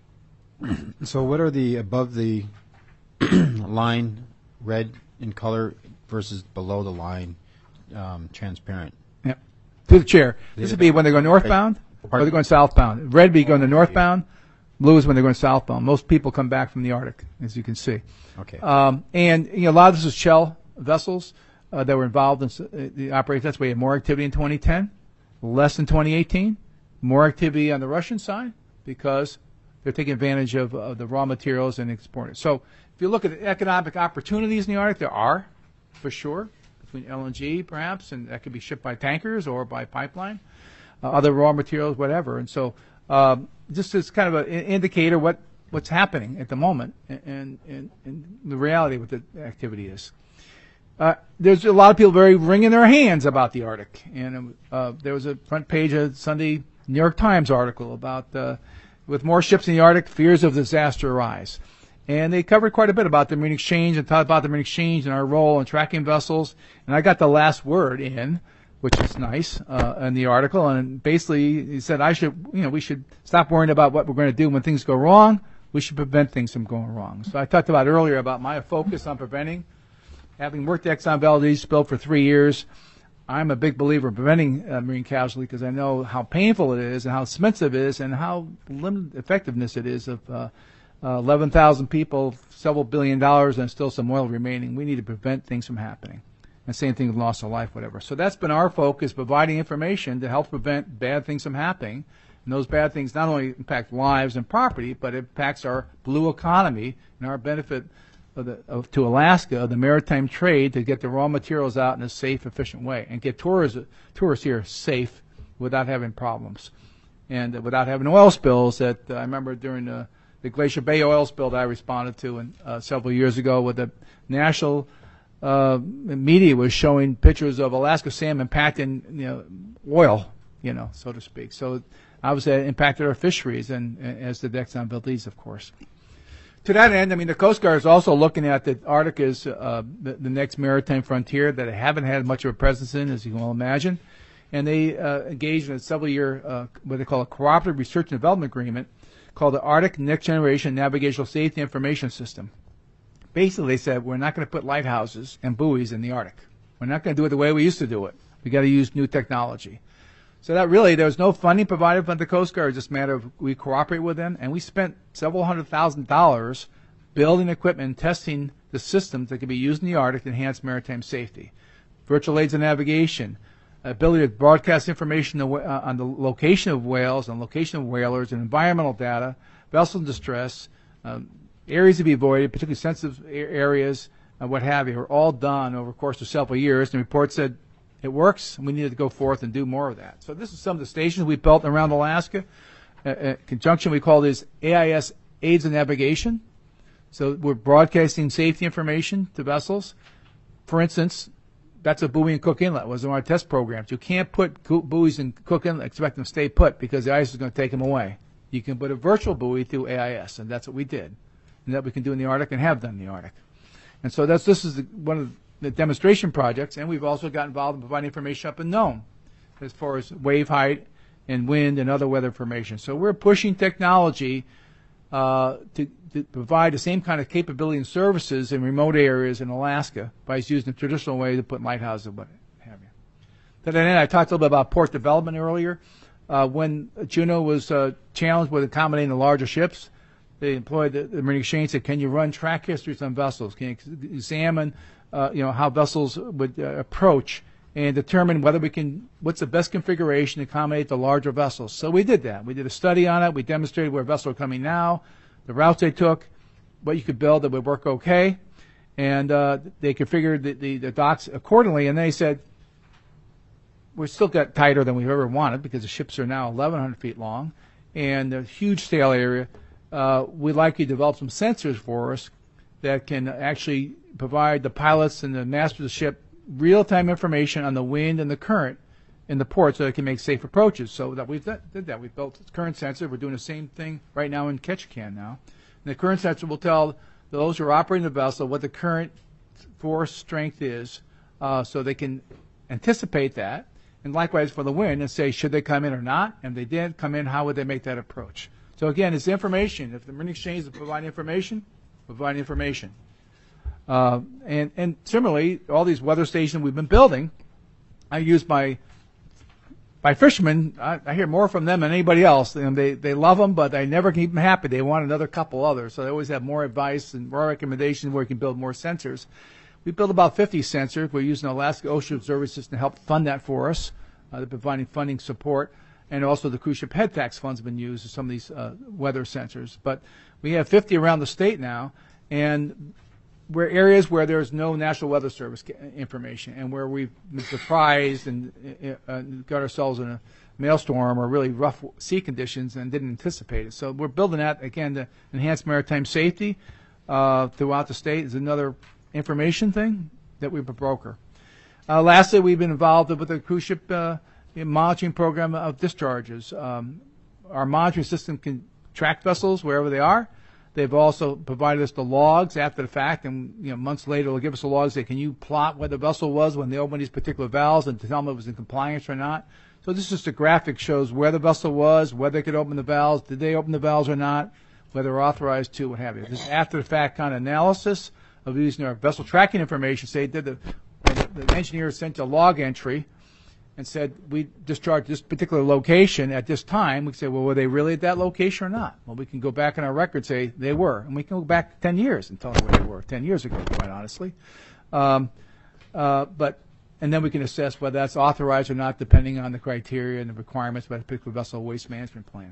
So what are the above the line red in color versus below the line um, transparent? Yep. To the chair. This would be when they go northbound, or they're going southbound. Red would be going to northbound. Blue is when they're going southbound. Most people come back from the Arctic, as you can see. Okay. Um, and you know, a lot of this is Shell vessels uh, that were involved in uh, the operation. That's why we had more activity in twenty ten, less in twenty eighteen. More activity on the Russian side because they're taking advantage of, of the raw materials and exporting. So if you look at economic opportunities in the Arctic, there are, for sure, between L N G perhaps, and that could be shipped by tankers or by pipeline, uh, other raw materials, whatever. And so um, just as kind of an indicator what, what's happening at the moment and, and, and the reality of what the activity is. Uh, there's a lot of people very wringing their hands about the Arctic. And uh, there was a front page of Sunday New York Times article about uh, with more ships in the Arctic, fears of disaster arise. And they covered quite a bit about the Marine Exchange and talked about the Marine Exchange and our role in tracking vessels. And I got the last word in, which is nice, uh, in the article. And basically he said I should, you know, we should stop worrying about what we're going to do when things go wrong. We should prevent things from going wrong. So I talked about earlier about my focus on preventing. Having worked at Exxon Valdez spill for three years, I'm a big believer in preventing uh, marine casualty because I know how painful it is and how expensive it is and how limited effectiveness it is of uh, uh, eleven thousand people, several billion dollars, and still some oil remaining. We need to prevent things from happening. And same thing with loss of life, whatever. So that's been our focus, providing information to help prevent bad things from happening. And those bad things not only impact lives and property, but it impacts our blue economy and our benefit Of the, of, to Alaska, the maritime trade, to get the raw materials out in a safe, efficient way and get tourists, tourists here safe without having problems and uh, without having oil spills that uh, I remember during the, the Glacier Bay oil spill that I responded to in, uh, several years ago, with the national uh, media was showing pictures of Alaska salmon packed in you know, oil, you know, so to speak. So obviously it impacted our fisheries, and, and as did Exxon Valdez, of course. To that end, I mean, the Coast Guard is also looking at the Arctic as uh, the, the next maritime frontier that they haven't had much of a presence in, as you can well imagine. And they uh, engaged in a several-year, uh, what they call a cooperative research and development agreement called the Arctic Next Generation Navigational Safety Information System. Basically, they said, we're not going to put lighthouses and buoys in the Arctic. We're not going to do it the way we used to do it. We've got to use new technology. So that really, there was no funding provided by the Coast Guard. It's just a matter of we cooperate with them. And we spent several hundred thousand dollars building equipment and testing the systems that can be used in the Arctic to enhance maritime safety. virtual aids of navigation, ability to broadcast information on the location of whales and location of whalers and environmental data, vessel distress, um, areas to be avoided, particularly sensitive areas, uh, what have you, are all done over the course of several years. The report said it works, and we needed to go forth and do more of that. So this is some of the stations we built around Alaska. Uh, in conjunction, we call this A I S Aids of Navigation. So we're broadcasting safety information to vessels. For instance, that's a buoy in Cook Inlet was one of our test programs. You can't put buoys in Cook Inlet and expect them to stay put because the ice is going to take them away. You can put a virtual buoy through A I S, and that's what we did. And that we can do in the Arctic and have done in the Arctic. And so that's this is the, one of the demonstration projects, and we've also got involved in providing information up in Nome as far as wave height and wind and other weather information. So we're pushing technology uh, to, to provide the same kind of capability and services in remote areas in Alaska by using the traditional way to put lighthouses and what have you. To that end, I talked a little bit about port development earlier. Uh, when Juneau was uh, challenged with accommodating the larger ships, they employed the, the Marine Exchange said, can you run track histories on vessels? Can you ex- examine uh, you know, how vessels would uh, approach and determine whether we can, what's the best configuration to accommodate the larger vessels? So we did that. We did a study on it. We demonstrated where vessels are coming now, the routes they took, what you could build that would work okay. And uh, they configured the, the, the docks accordingly. And they said, we still got tighter than we've ever wanted because the ships are now eleven hundred feet long and a huge sail area. Uh, we'd like you to develop some sensors for us that can actually provide the pilots and the master of the ship real-time information on the wind and the current in the port so they can make safe approaches. So that we did that. We built a current sensor. We're doing the same thing right now in Ketchikan now. And the current sensor will tell those who are operating the vessel what the current force strength is uh, so they can anticipate that. And likewise for the wind and say, should they come in or not? And if they did come in, how would they make that approach? So again, it's information. If the Marine Exchange is providing information, provide information. Uh, and, and similarly, all these weather stations we've been building, I use my by fishermen. I, I hear more from them than anybody else. And they, they love them, but they never keep them happy. They want another couple others. So they always have more advice and more recommendations where you can build more sensors. We built about fifty sensors. We're using the Alaska Ocean Observatory System to help fund that for us. Uh, they're providing funding support. And also the cruise ship head tax funds have been used for some of these uh, weather sensors. But we have fifty around the state now, and we're areas where there's no National Weather Service information and where we've been surprised and uh, got ourselves in a maelstrom or really rough sea conditions and didn't anticipate it. So we're building that, again, to enhance maritime safety uh, throughout the state is another information thing that we broker. Uh, lastly, we've been involved with the cruise ship uh, monitoring program of discharges. Um, our monitoring system can track vessels wherever they are. They've also provided us the logs after the fact, and you know, months later they'll give us the logs. Say, can you plot where the vessel was when they opened these particular valves and to tell them if it was in compliance or not? So this is just a graphic shows where the vessel was, whether they could open the valves, did they open the valves or not, whether they're authorized to, what have you. This is after the fact kind of analysis of using our vessel tracking information. Say, did the, the engineer sent a log entry and said, we discharged this particular location at this time. We say, well, were they really at that location or not? Well, we can go back in our record and say they were. And we can go back ten years and tell them where they were, ten years ago, quite honestly. Um, uh, but, and then we can assess whether that's authorized or not, depending on the criteria and the requirements by a particular vessel waste management plan.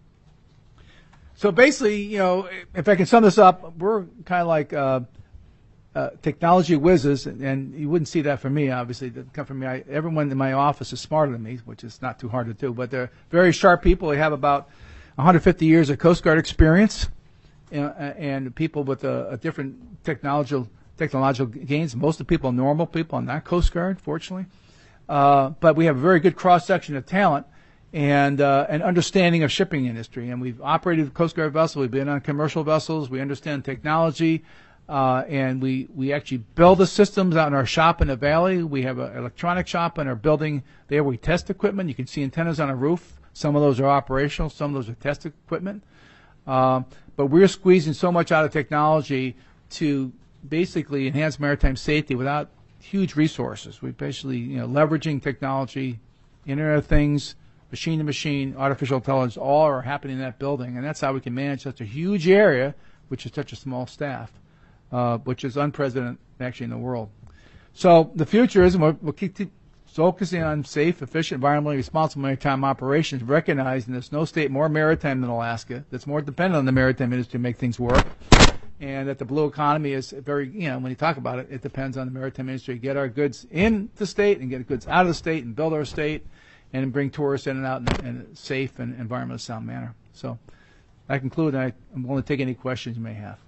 So basically, you know, if I can sum this up, we're kind of like uh, Uh, technology whizzes, and, and you wouldn't see that from me, obviously. It doesn't come from me. I, everyone in my office is smarter than me, which is not too hard to do. But they're very sharp people. They have about one hundred fifty years of Coast Guard experience, you know, and people with a, a different technological technological gains. Most of the people are normal people, not Coast Guard, fortunately. Uh, but we have a very good cross-section of talent and uh, an understanding of shipping industry. And we've operated Coast Guard vessels. We've been on commercial vessels. We understand technology. Uh, and we, we actually build the systems out in our shop in the valley. We have an electronic shop in our building there. We test equipment. You can see antennas on a roof. Some of those are operational. Some of those are test equipment. Uh, but we're squeezing so much out of technology to basically enhance maritime safety without huge resources. We're basically you know, leveraging technology, Internet of Things, machine to machine, artificial intelligence, all are happening in that building. And that's how we can manage such a huge area, which is such a small staff. Uh, which is unprecedented actually in the world. So the future is, and we'll, we'll keep t- focusing on safe, efficient, environmentally responsible maritime operations, recognizing there's no state more maritime than Alaska, that's more dependent on the maritime industry to make things work, and that the blue economy is very, you know, when you talk about it, it depends on the maritime industry to get our goods in the state and get goods out of the state and build our state and bring tourists in and out in, in a safe and environmentally sound manner. So I conclude, and I, I'm willing to take any questions you may have.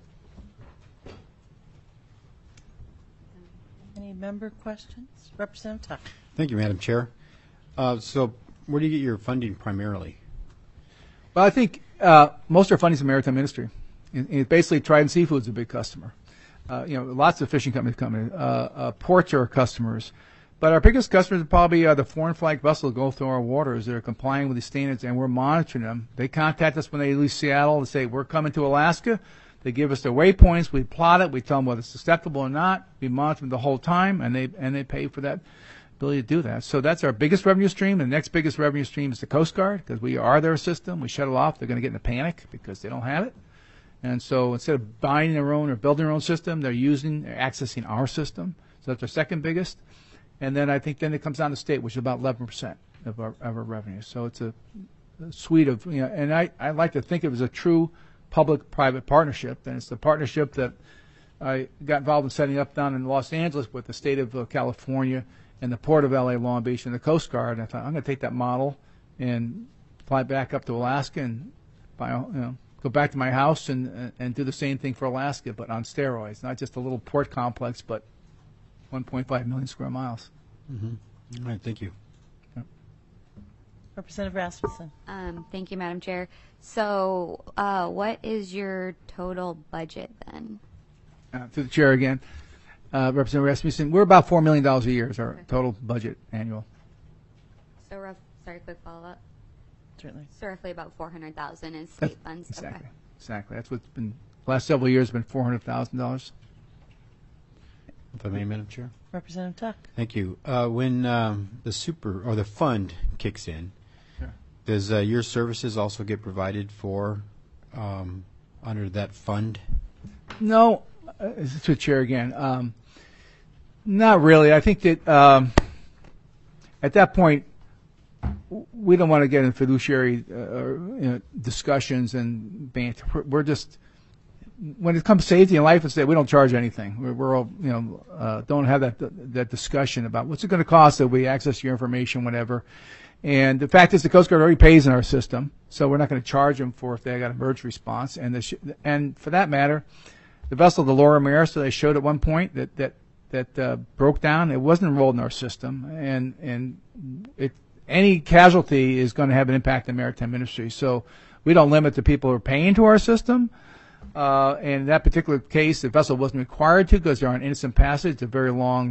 Any member questions? Representative Tuck. Thank you, Madam Chair. Uh, so where do you get your funding primarily? Well, I think uh, most of our funding is the maritime industry. And, and basically, Trident Seafood is a big customer. Uh, you know, lots of fishing companies coming. Uh, uh, ports are our customers. But our biggest customers probably are the foreign flag vessels that go through our waters. They're complying with the standards, and we're monitoring them. They contact us when they leave Seattle and say, we're coming to Alaska. They give us their waypoints. We plot it. We tell them whether it's acceptable or not. We monitor them the whole time, and they and they pay for that ability to do that. So that's our biggest revenue stream. The next biggest revenue stream is the Coast Guard, because we are their system. We shut it off. They're going to get in a panic because they don't have it. And so instead of buying their own or building their own system, they're using, they're accessing our system. So that's our second biggest. And then I think then it comes down to state, which is about eleven percent of our, of our revenue. So it's a, a suite of, you know, and I, I like to think of it as a true public-private partnership. And it's the partnership that I got involved in setting up down in Los Angeles with the state of uh, California and the Port of L A, Long Beach, and the Coast Guard. And I thought, I'm going to take that model and fly back up to Alaska and buy, you know, go back to my house and and do the same thing for Alaska, but on steroids. Not just a little port complex, but one point five million square miles. Mm-hmm. All right, thank you. Yep. Representative Rasmussen. Um, thank you, Madam Chair. So, uh, what is your total budget then? Uh, to the chair again. Uh, Representative Rasmussen, we're about four million dollars a year is our Okay. total budget annual. So, rough, sorry, quick follow-up. Certainly. So, roughly about four hundred thousand is state funds. Exactly. Okay. Exactly. That's what's been, last several years, been four hundred thousand dollars. If I may, Madam Chair. Representative Tuck. Thank you. Uh, when um, the super or the fund kicks in, Sure. does uh, your services also get provided for um, under that fund? No, uh, to the chair again. Um, not really. I think that um, at that point, w- we don't want to get in fiduciary uh, or, you know, discussions and banter. We're- We're just, when it comes to safety and life and safety, we don't charge anything. We're, we're all, you know, uh, don't have that that discussion about what's it going to cost if we access your information, whatever. And the fact is, the Coast Guard already pays in our system, so we're not going to charge them for if they got emergency response. And the sh- and for that matter, the vessel, the Laura Maris, that I showed at one point that that that uh, broke down, it wasn't enrolled in our system, and and it any casualty is going to have an impact on the maritime industry. So we don't limit the people who are paying to our system. Uh, and in that particular case, the vessel wasn't required to because they're on innocent passage. It's a very long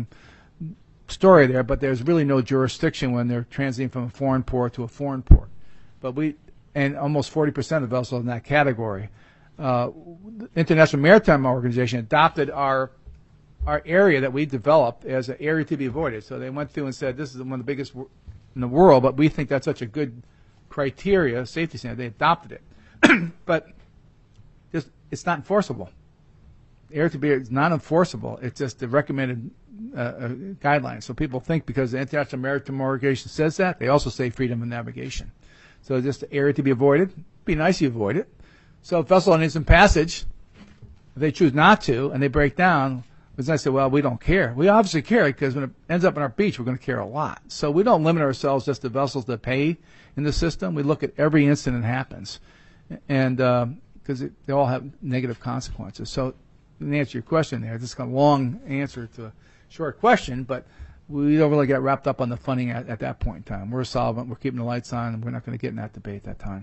story there, but there's really no jurisdiction when they're transiting from a foreign port to a foreign port. But we, and almost forty percent of vessels in that category. Uh, the International Maritime Organization adopted our our area that we developed as an area to be avoided. So they went through and said, this is one of the biggest w- in the world, but we think that's such a good criteria, safety standard, they adopted it. But just, it's not enforceable. Area to be is not enforceable. It's just the recommended uh, uh, guidelines. So people think because the International Maritime Organization says that, they also say freedom of navigation. So just the area to be avoided. Be nice if you avoid it. So if vessel on innocent passage, if they choose not to and they break down, because I say, well, we don't care. We obviously care because when it ends up on our beach, we're going to care a lot. So we don't limit ourselves just to vessels that pay in the system. We look at every incident that happens, and because um, they all have negative consequences. So to answer your question there, this is a long answer to a short question, but we don't really get wrapped up on the funding at, at that point in time. We're solvent. We're keeping the lights on, and we're not going to get in that debate at that time.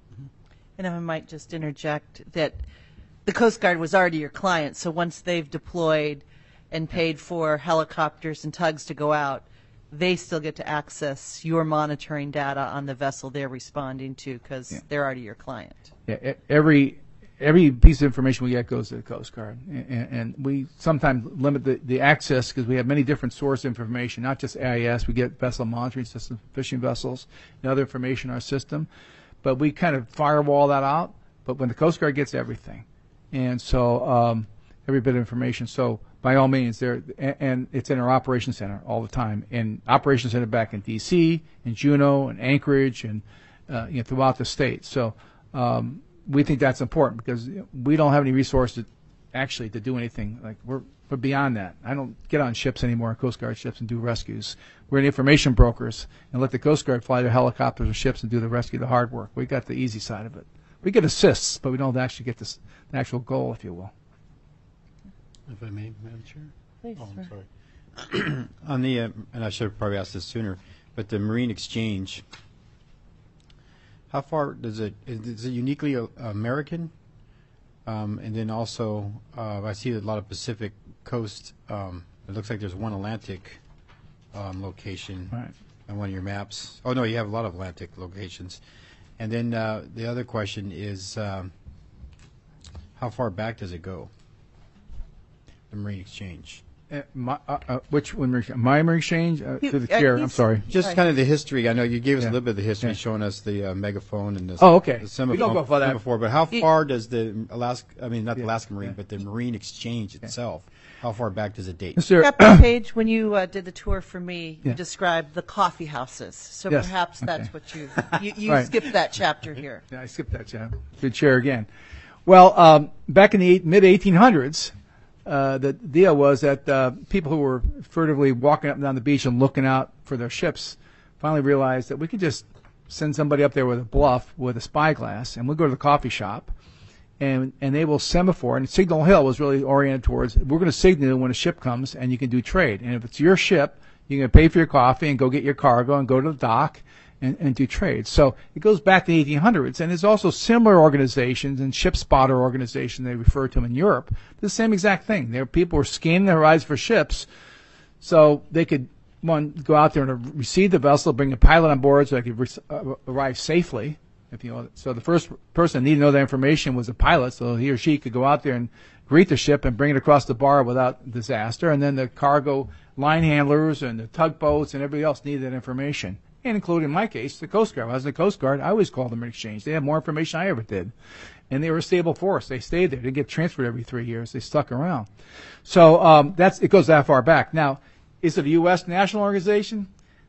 And if I might just interject that the Coast Guard was already your client, so once they've deployed and paid for helicopters and tugs to go out, they still get to access your monitoring data on the vessel they're responding to because yeah. they're already your client. Yeah, every every piece of information we get goes to the Coast Guard, and, and we sometimes limit the, the access because we have many different source information, not just A I S. We get vessel monitoring systems, fishing vessels, and other information in our system, but we kind of firewall that out. But when the Coast Guard gets everything, and so um, every bit of information. So by all means, there, and, and it's in our operations center all the time. And operations center back in D C, in Juneau, and Anchorage, and uh, you know, throughout the state. So um, we think that's important because we don't have any resources actually to do anything. Like we're we're beyond that. I don't get on ships anymore, Coast Guard ships, and do rescues. We're the information brokers and let the Coast Guard fly their helicopters or ships and do the rescue, the hard work. We got the easy side of it. We get assists, but we don't actually get this, the actual goal, if you will. If I may, Madam Chair. Please, Oh, sir. I'm sorry. On the, uh, and I should have probably asked this sooner, but the Marine Exchange, how far does it, is, is it uniquely uh, American? Um, and then also, uh, I see a lot of Pacific Coast, um, it looks like there's one Atlantic um, location Right. on one of your maps. Oh, no, you have a lot of Atlantic locations. And then uh, the other question is, um, how far back does it go? The Marine Exchange. Uh, my, uh, uh, which one? My Marine Exchange? Uh, You- to the uh, chair, I'm he's- sorry. Just Right. kind of the history. I know you gave us Yeah. a little bit of the history, Yeah. showing us the uh, megaphone and the, Oh, okay. the We semaphore. don't go for that. semaphore, but how You- far does the Alaska? I mean, not the Yeah. Alaska Marine, Yeah. but the Marine Exchange itself. How far back does it date? Mister Captain Page, when you uh, did the tour for me, Yeah. you described the coffee houses. So Yes. perhaps that's Okay. what you you, you Right. skipped that chapter here. Yeah, I skipped that, Chad. Good chair again. Well, um, back in the mid eighteen hundreds, uh, the deal was that uh, people who were furtively walking up and down the beach and looking out for their ships finally realized that we could just send somebody up there with a bluff with a spyglass, and we'll go to the coffee shop, and and they will semaphore. And Signal Hill was really oriented towards we're going to signal when a ship comes, and you can do trade. And if it's your ship, you can pay for your coffee and go get your cargo and go to the dock and, and do trade. So it goes back to the eighteen hundreds, and there's also similar organizations and ship spotter organization they refer to them in Europe. The same exact thing. There, people were scanning the horizon for ships, so they could one go out there and receive the vessel, bring a pilot on board, so they could re- uh, arrive safely. If you know, so the first person that needed to know that information was a pilot, so he or she could go out there and greet the ship and bring it across the bar without disaster. And then the cargo line handlers and the tugboats and everybody else needed that information. And including in my case, the Coast Guard. When I was in the Coast Guard, I always called them an exchange. They had more information than I ever did. And they were a stable force. They stayed there. They didn't get transferred every three years. They stuck around. So um, that's it goes that far back. Now, is it a U S national organization?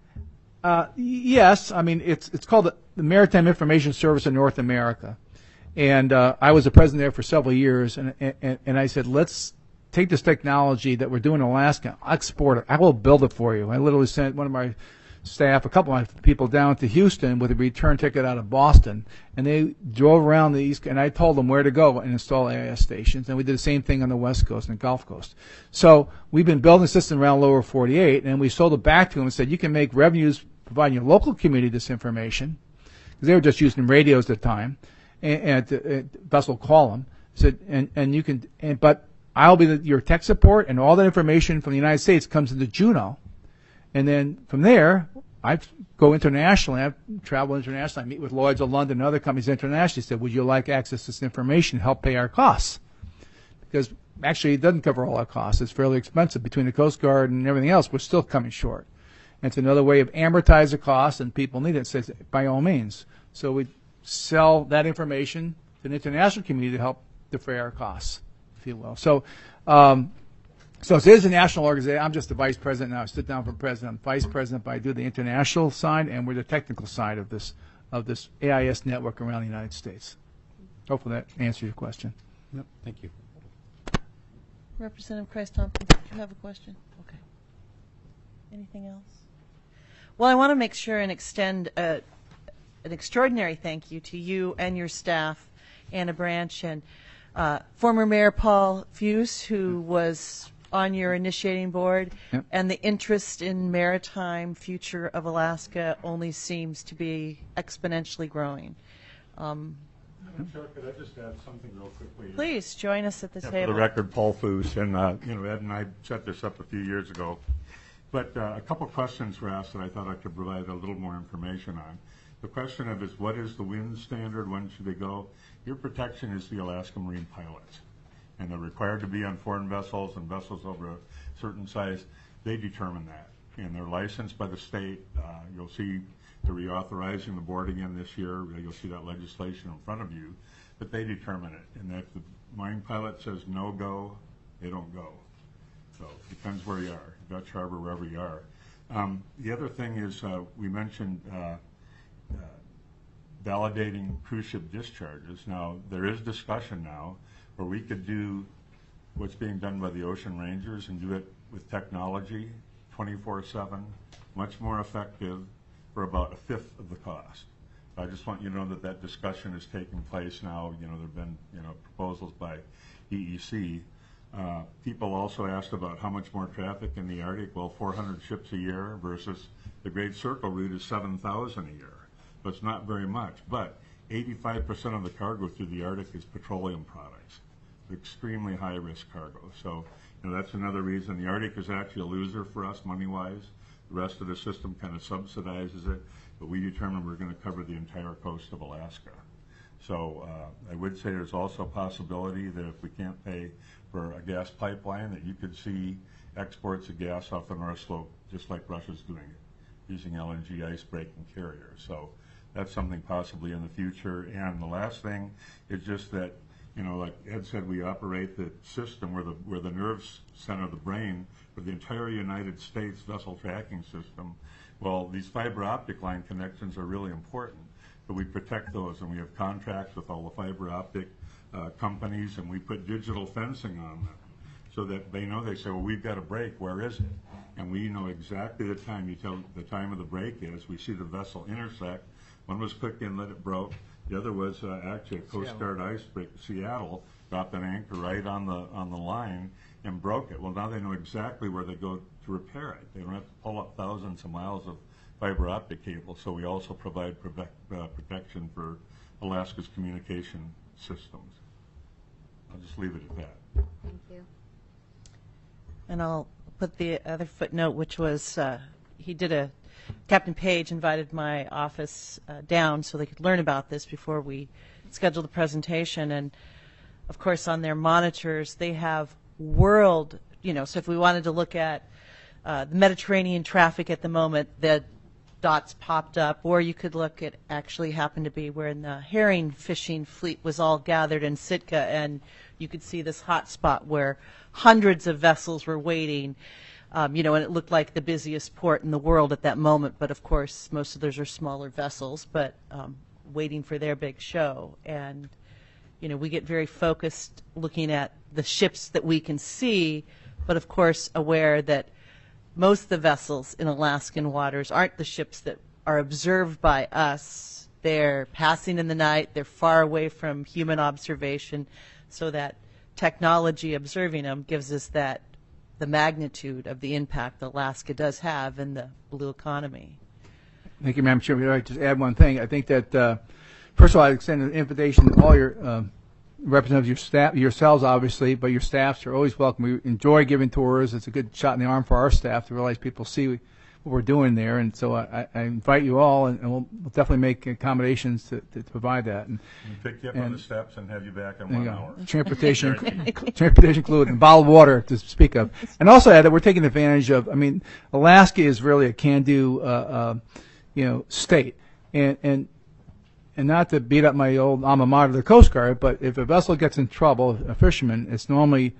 Uh, yes. I mean, it's it's called the, the Maritime Information Service of North America. And uh, I was the president there for several years. And, and, and I said, let's take this technology that we're doing in Alaska, export it. I will build it for you. I literally sent one of my staff, a couple of my people down to Houston with a return ticket out of Boston, and they drove around the East, and I told them where to go and install A I S stations, and we did the same thing on the West Coast and the Gulf Coast. So we've been building a system around lower forty-eight, and we sold it back to them and said, you can make revenues providing your local community this information, because they were just using radios at the time, and, and, and vessel call them, said, and, and you can, and, but I'll be the, your tech support, and all that information from the United States comes into Juneau. And then from there, I go internationally. I travel internationally. I meet with Lloyd's of London and other companies internationally. Said, would you like access to this information to help pay our costs? Because actually it doesn't cover all our costs. It's fairly expensive. Between the Coast Guard and everything else, we're still coming short. And it's another way of amortize the cost, and people need it. It says, by all means. So we sell that information to the international community to help defray our costs, if you will. So um, So it is a national organization. I'm just the vice president now. I sit down for president. I'm vice president, but I do the international side, and we're the technical side of this of this A I S network around the United States. Hopefully that answers your question. Yep, thank you. Representative Christ Thompson, did you have a question? Okay. Anything else? Well, I want to make sure and extend a, an extraordinary thank you to you and your staff, Anna Branch, and uh, former Mayor Paul Fuse, who was on your initiating board, Yep. and the interest in maritime future of Alaska only seems to be exponentially growing. Um, Madam Chair, could I just add something real quickly? please join us at the Yeah, for table. the record, Paul Foose, and, uh, you know, Ed and I set this up a few years ago. But uh, a couple questions were asked that I thought I could provide a little more information on. The question of is, what is the wind standard? When should they go? Your protection is the Alaska Marine pilots. And they're required to be on foreign vessels and vessels over a certain size. They determine that. And they're licensed by the state. Uh, you'll see they're reauthorizing the board again this year. You'll see that legislation in front of you. But they determine it. And if the mine pilot says no go, they don't go. So it depends where you are, Dutch Harbor, wherever you are. Um, the other thing is uh, we mentioned uh, uh, validating cruise ship discharges. Now, there is discussion now where we could do what's being done by the Ocean Rangers and do it with technology twenty-four seven, much more effective for about a fifth of the cost. I just want you to know that that discussion is taking place now. You know, there have been, you know, proposals by E E C. Uh, people also asked about how much more traffic in the Arctic. Well, four hundred ships a year versus the Great Circle route is seven thousand a year. So it's not very much, but eighty-five percent of the cargo through the Arctic is petroleum products, extremely high-risk cargo. So, you know, that's another reason the Arctic is actually a loser for us money-wise. The rest of the system kind of subsidizes it, but we determined we're going to cover the entire coast of Alaska. So uh, I would say there's also a possibility that if we can't pay for a gas pipeline, that you could see exports of gas off the North Slope, just like Russia's doing it, using L N G ice-breaking carriers. So that's something possibly in the future. And the last thing is just that, you know, like Ed said, we operate the system where the where the nerve center of the brain for the entire United States vessel tracking system. Well, these fiber optic line connections are really important, but we protect those, and we have contracts with all the fiber optic uh, companies, and we put digital fencing on them so that they know. They say, well, we've got a break, where is it? And we know exactly the time. You tell the time of the break is. We see the vessel intersect. One was quick inlet, it broke. The other was uh, actually a Coast Guard icebreak, Seattle, dropped an anchor right on the on the line and broke it. Well, now they know exactly where they go to repair it. They don't have to pull up thousands of miles of fiber optic cable. So we also provide protect, uh, protection for Alaska's communication systems. I'll just leave it at that. Thank you. And I'll put the other footnote, which was uh, he did a, Captain Page invited my office uh, down so they could learn about this before we scheduled the presentation. And of course, on their monitors, they have world, you know, so if we wanted to look at uh, the Mediterranean traffic at the moment, the dots popped up, or you could look at actually happened to be where the herring fishing fleet was all gathered in Sitka, and you could see this hot spot where hundreds of vessels were waiting, um, you know, and it looked like the busiest port in the world at that moment. But of course, most of those are smaller vessels, but um, waiting for their big show. And you know, we get very focused looking at the ships that we can see, but of course aware that most of the vessels in Alaskan waters aren't the ships that are observed by us. They're passing in the night. They're far away from human observation, so that technology observing them gives us that the magnitude of the impact Alaska does have in the blue economy. Thank you, Madam Chairman. I'd like to just add one thing. I think that, uh, first of all, I extend an invitation to all your uh, representatives, your staff, yourselves, obviously, but your staffs are always welcome. We enjoy giving tours. It's a good shot in the arm for our staff to realize people see what we're doing there. And so I, I invite you all, and, and we'll, we'll definitely make accommodations to, to, to provide that. And We'll pick you up and on the steps and have you back in there you one go. hour. Transportation, transportation included, and bottled water to speak of. And also add that we're taking advantage of, I mean, Alaska is really a can-do, uh, uh, you know, state. And, and And not to beat up my old alma mater, the Coast Guard, but if a vessel gets in trouble, a fisherman, it's normally,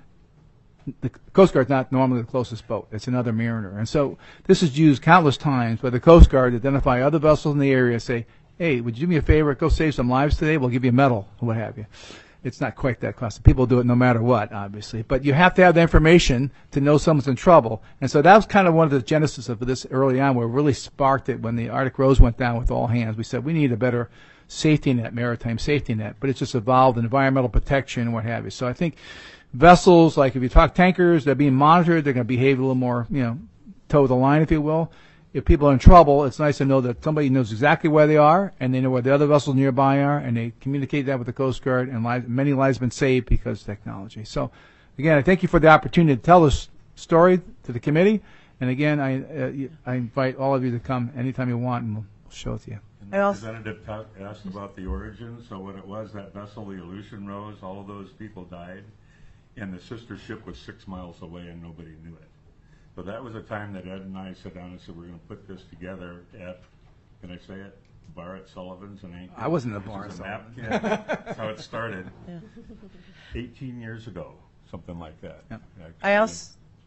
the Coast Guard's not normally the closest boat. It's another mariner. And so this is used countless times by the Coast Guard to identify other vessels in the area, say, hey, would you do me a favor, go save some lives today? We'll give you a medal, or what have you. It's not quite that costly. People do it no matter what, obviously. But you have to have the information to know someone's in trouble. And so that was kind of one of the genesis of this early on, where it really sparked it when the Arctic Rose went down with all hands. We said, we need a better safety net, maritime safety net, but it's just evolved in environmental protection and what have you. So I think vessels, like if you talk tankers, they're being monitored, they're going to behave a little more, you know, toe the line, if you will. If people are in trouble, it's nice to know that somebody knows exactly where they are, and they know where the other vessels nearby are, and they communicate that with the Coast Guard, and lives, many lives have been saved because of technology. So, again, I thank you for the opportunity to tell this story to the committee, and again, I, uh, I invite all of you to come anytime you want, and we'll show it to you. And the I also- representative talk, asked about the origin. So what it was, that vessel, the Aleutian Rose, all of those people died, and the sister ship was six miles away, and nobody knew it. So that was a time that Ed and I sat down and said, we're going to put this together at, can I say it, Bar at Sullivan's in Anchorage. I wasn't at This Bar is at a napkin. That's how it started. Yeah. eighteen years ago, something like that. Yeah. I also,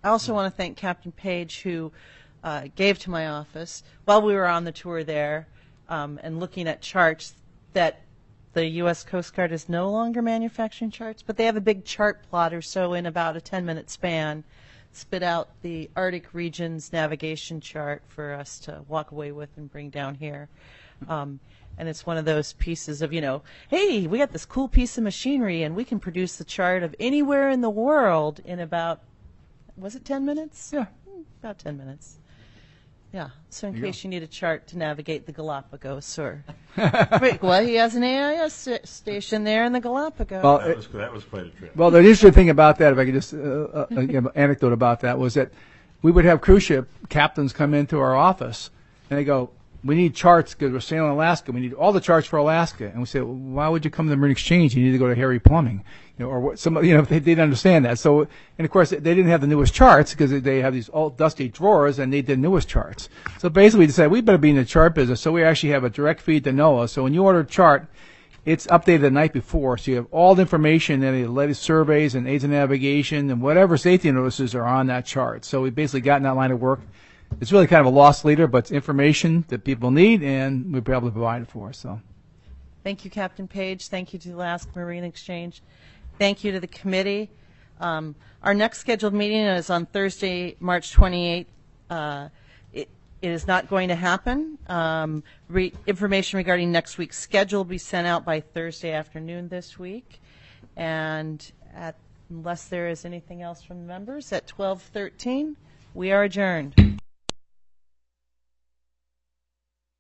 I also want to thank Captain Page, who uh, gave to my office while we were on the tour there um, and looking at charts that the U S Coast Guard is no longer manufacturing charts, but they have a big chart plotter, so in about a ten-minute span, spit out the Arctic region's navigation chart for us to walk away with and bring down here. Um, and it's one of those pieces of, you know, hey, we got this cool piece of machinery, and we can produce the chart of anywhere in the world in about, was it ten minutes? Yeah. Hmm, about ten minutes. Yeah, so in There you case you need a chart to navigate the Galapagos, or wait, well, he has an A I S s- station there in the Galapagos. Well, That was, that was quite a trip. Well, the interesting thing about that, if I could just uh, uh, give an anecdote about that, was that we would have cruise ship captains come into our office, and they go, "We need charts because we're sailing Alaska. We need all the charts for Alaska." And we say, well, "Why would you come to the Marine Exchange? You need to go to Harry Plumbing, you know, or what, some, you know." They didn't understand that. So, and of course, they didn't have the newest charts because they have these old dusty drawers, and they did newest charts. So basically, we decided we better be in the chart business. So we actually have a direct feed to NOAA. So when you order a chart, it's updated the night before, so you have all the information and the latest surveys and aids of navigation and whatever safety notices are on that chart. So we've basically gotten that line of work. It's really kind of a lost leader, but it's information that people need, and we'll be able to provide it for us. So, Thank you, Captain Page. Thank you to the Alaska Marine Exchange. Thank you to the committee. Um, our next scheduled meeting is on Thursday, March twenty-eighth. Uh, it, it is not going to happen. Um, re- information regarding next week's schedule will be sent out by Thursday afternoon this week. And at, unless there is anything else from the members, at twelve thirteen, we are adjourned.